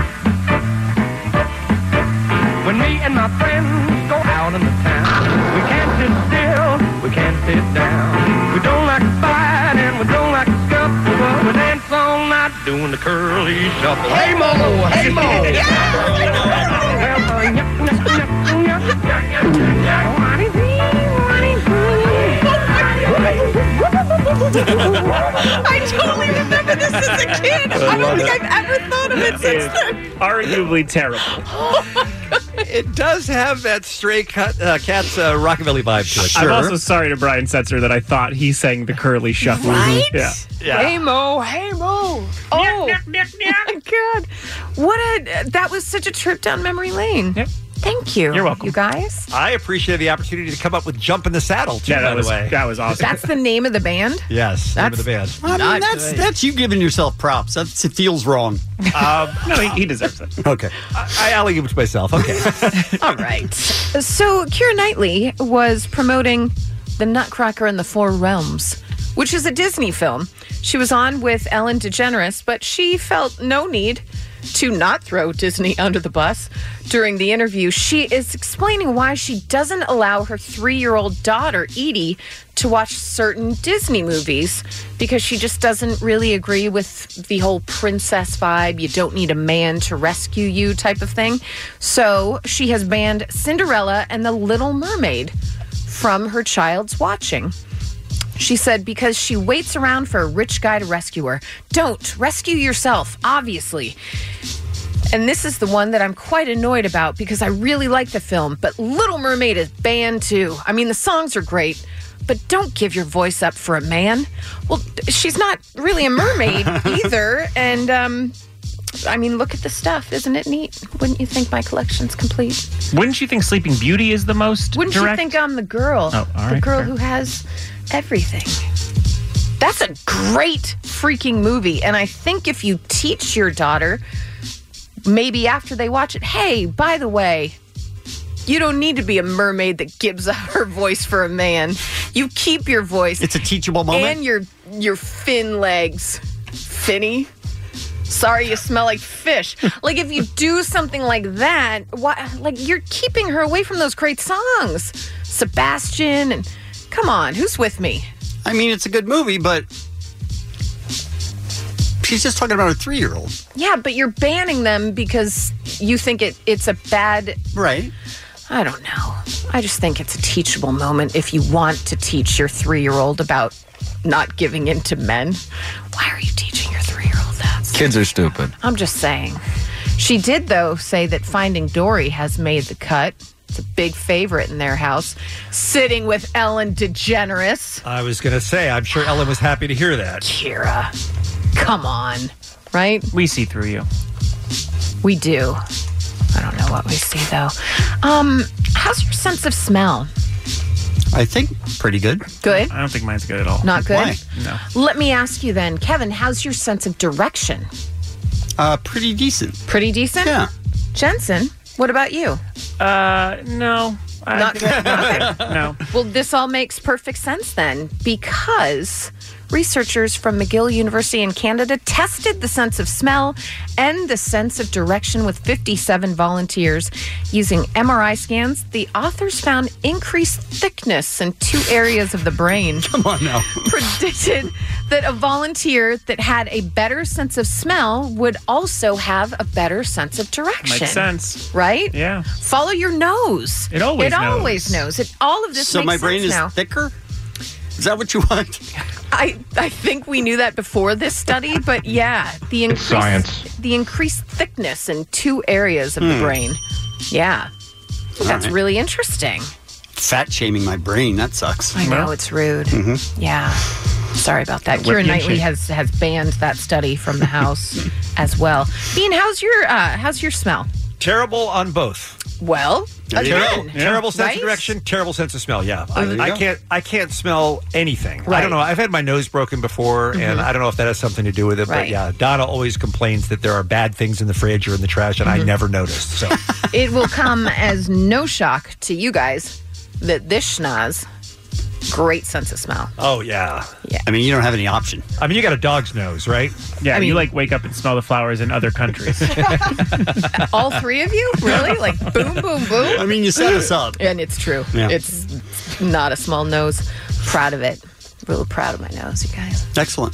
When me and my friends go out in the town, we can't sit still, we can't sit down. We don't like to fight and we don't like to scuffle, but we dance all night doing the Curly Shuffle. Hey Mo, hey Mo. I totally remember this as a kid. I don't think I've ever thought of it since then. Arguably terrible. It does have that Stray Cat's rockabilly vibe to it. I'm also sorry to Brian Setzer that I thought he sang the Curly Shuffle. Right? Yeah. Hey Mo, hey Mo. Oh my God! That was such a trip down memory lane. Yep. Thank you. You're welcome. You guys. I appreciate the opportunity to come up with Jump in the Saddle, too, Yeah, by the way. that was awesome. That's the name of the band? Yes, name of the band. I mean, that's you giving yourself props. It feels wrong. No, he deserves it. Okay. I'll give it to myself. Okay. All right. So Keira Knightley was promoting The Nutcracker in the Four Realms, which is a Disney film. She was on with Ellen DeGeneres, but she felt no need to not throw Disney under the bus. During the interview, she is explaining why she doesn't allow her 3-year-old daughter, Edie, to watch certain Disney movies because she just doesn't really agree with the whole princess vibe, you don't need a man to rescue you type of thing. So she has banned Cinderella and The Little Mermaid from her child's watching. She said because she waits around for a rich guy to rescue her. Don't rescue yourself, obviously. And this is the one that I'm quite annoyed about because I really like the film, but Little Mermaid is banned too. I mean, the songs are great, but don't give your voice up for a man. Well, she's not really a mermaid either. And, I mean, look at the stuff. Isn't it neat? Wouldn't you think my collection's complete? Wouldn't you think Sleeping Beauty is the most Wouldn't direct? you think I'm the girl? Oh, all right, the girl fair. who has everything. That's a great freaking movie. And I think if you teach your daughter, maybe after they watch it, hey, by the way, you don't need to be a mermaid that gives up her voice for a man. You keep your voice. It's a teachable moment. And your fin legs. Finny. Sorry, you smell like fish. Like, if you do something like that, you're keeping her away from those great songs. Sebastian, and come on, who's with me? I mean, it's a good movie, but she's just talking about a 3-year-old. Yeah, but you're banning them because you think it's a bad... Right. I don't know. I just think it's a teachable moment if you want to teach your 3-year-old about not giving in to men. Why are you teaching your 3-year-old that? Kids are stupid. I'm just saying. She did, though, say that Finding Dory has made the cut. It's a big favorite in their house. Sitting with Ellen DeGeneres. I was going to say, I'm sure Ellen was happy to hear that. Keira, come on, right? We see through you. We do. I don't know what we see, though. How's your sense of smell? I think pretty good. Good? I don't think mine's good at all. Not good? Why? No. Let me ask you then, Kevin, how's your sense of direction? Pretty decent. Pretty decent? Yeah. Jensen, what about you? No. Not good? No. Well, this all makes perfect sense then, because researchers from McGill University in Canada tested the sense of smell and the sense of direction with 57 volunteers. Using MRI scans, the authors found increased thickness in 2 areas of the brain. Come on now. Predicted that a volunteer that had a better sense of smell would also have a better sense of direction. Makes sense. Right? Yeah. Follow your nose. It always knows. All of this So makes my sense brain is now. thicker? Is that what you want? I think we knew that before this study, but yeah, the increased thickness in 2 areas of the brain. Yeah. That's right. really interesting. fat shaming my brain. That sucks. I know, it's rude. Mm-hmm. Yeah. Sorry about that. Whip Keira you Knightley and has banned that study from the house as well. Bean, how's your smell? Terrible on both. Well, again, terrible sense right? of direction, terrible sense of smell. Yeah, there you go. I can't smell anything. I Right. don't know. I've had my nose broken before, and I don't know if that has something to do with it. But Right. yeah, Donna always complains that there are bad things in the fridge or in the trash, and I never noticed. So It will come as no shock to you guys that this schnoz, great sense of smell. oh yeah. I mean, you don't have any option. I mean, you got a dog's nose, right? Yeah, I mean- you like wake up and smell the flowers in other countries. All three of you? Really? Like boom, boom, boom? I mean, you set us up. And it's true. Yeah. It's not a small nose. Proud of it. Really proud of my nose, you guys. Excellent.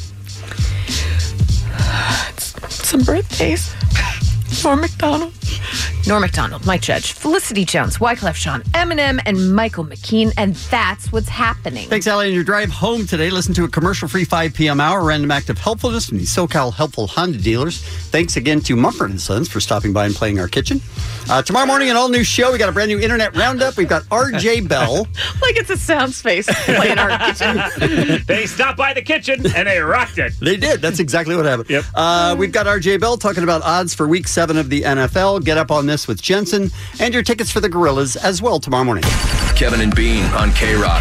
Some birthdays. Norm MacDonald, Mike Judge, Felicity Jones, Wyclef Jean, Eminem, and Michael McKean, and that's what's happening. Thanks, Allie. On your drive home today, listen to a commercial-free 5 p.m. hour, random act of helpfulness from the SoCal Helpful Honda dealers. Thanks again to Mumford & Sons for stopping by and playing our kitchen. Tomorrow morning, an all-new show. We got a brand new internet roundup. We've got RJ Bell. Like it's a sound space playing our kitchen. They stopped by the kitchen and they rocked it. They did. That's exactly what happened. Yep. We've got RJ Bell talking about odds for Week 7 of the NFL. Get up on this with Jensen. And your tickets for the Gorillas as well tomorrow morning. Kevin and Bean on K-Rock.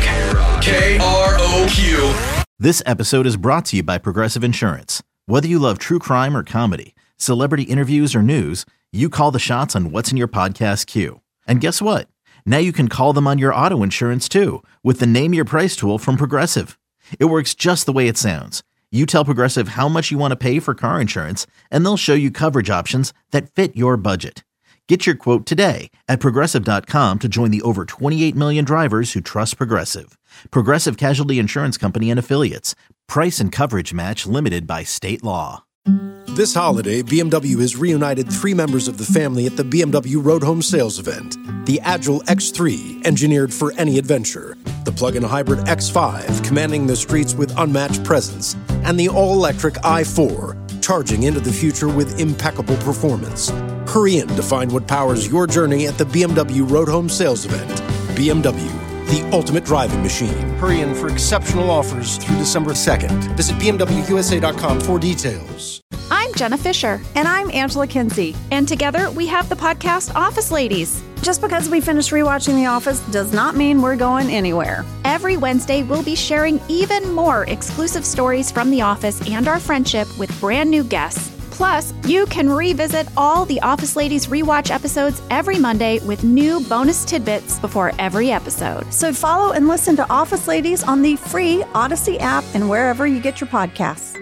KROQ. This episode is brought to you by Progressive Insurance. Whether you love true crime or comedy, celebrity interviews or news, you call the shots on what's in your podcast queue. And guess what? Now you can call them on your auto insurance too with the Name Your Price tool from Progressive. It works just the way it sounds. You tell Progressive how much you want to pay for car insurance, and they'll show you coverage options that fit your budget. Get your quote today at Progressive.com to join the over 28 million drivers who trust Progressive. Progressive Casualty Insurance Company and Affiliates. Price and coverage match limited by state law. This holiday, BMW has reunited 3 members of the family at the BMW Road Home Sales Event. The Agile X3, engineered for any adventure. The plug-in hybrid X5, commanding the streets with unmatched presence. And the all-electric i4, charging into the future with impeccable performance. Hurry in to find what powers your journey at the BMW Road Home Sales Event. BMW, the ultimate driving machine. Hurry in for exceptional offers through December 2nd. Visit BMWUSA.com for details. I'm Jenna Fisher. And I'm Angela Kinsey. And together we have the podcast Office Ladies. Just because we finished rewatching The Office does not mean we're going anywhere. Every Wednesday, we'll be sharing even more exclusive stories from The Office and our friendship with brand new guests. Plus, you can revisit all the Office Ladies rewatch episodes every Monday with new bonus tidbits before every episode. So follow and listen to Office Ladies on the free Odyssey app and wherever you get your podcasts.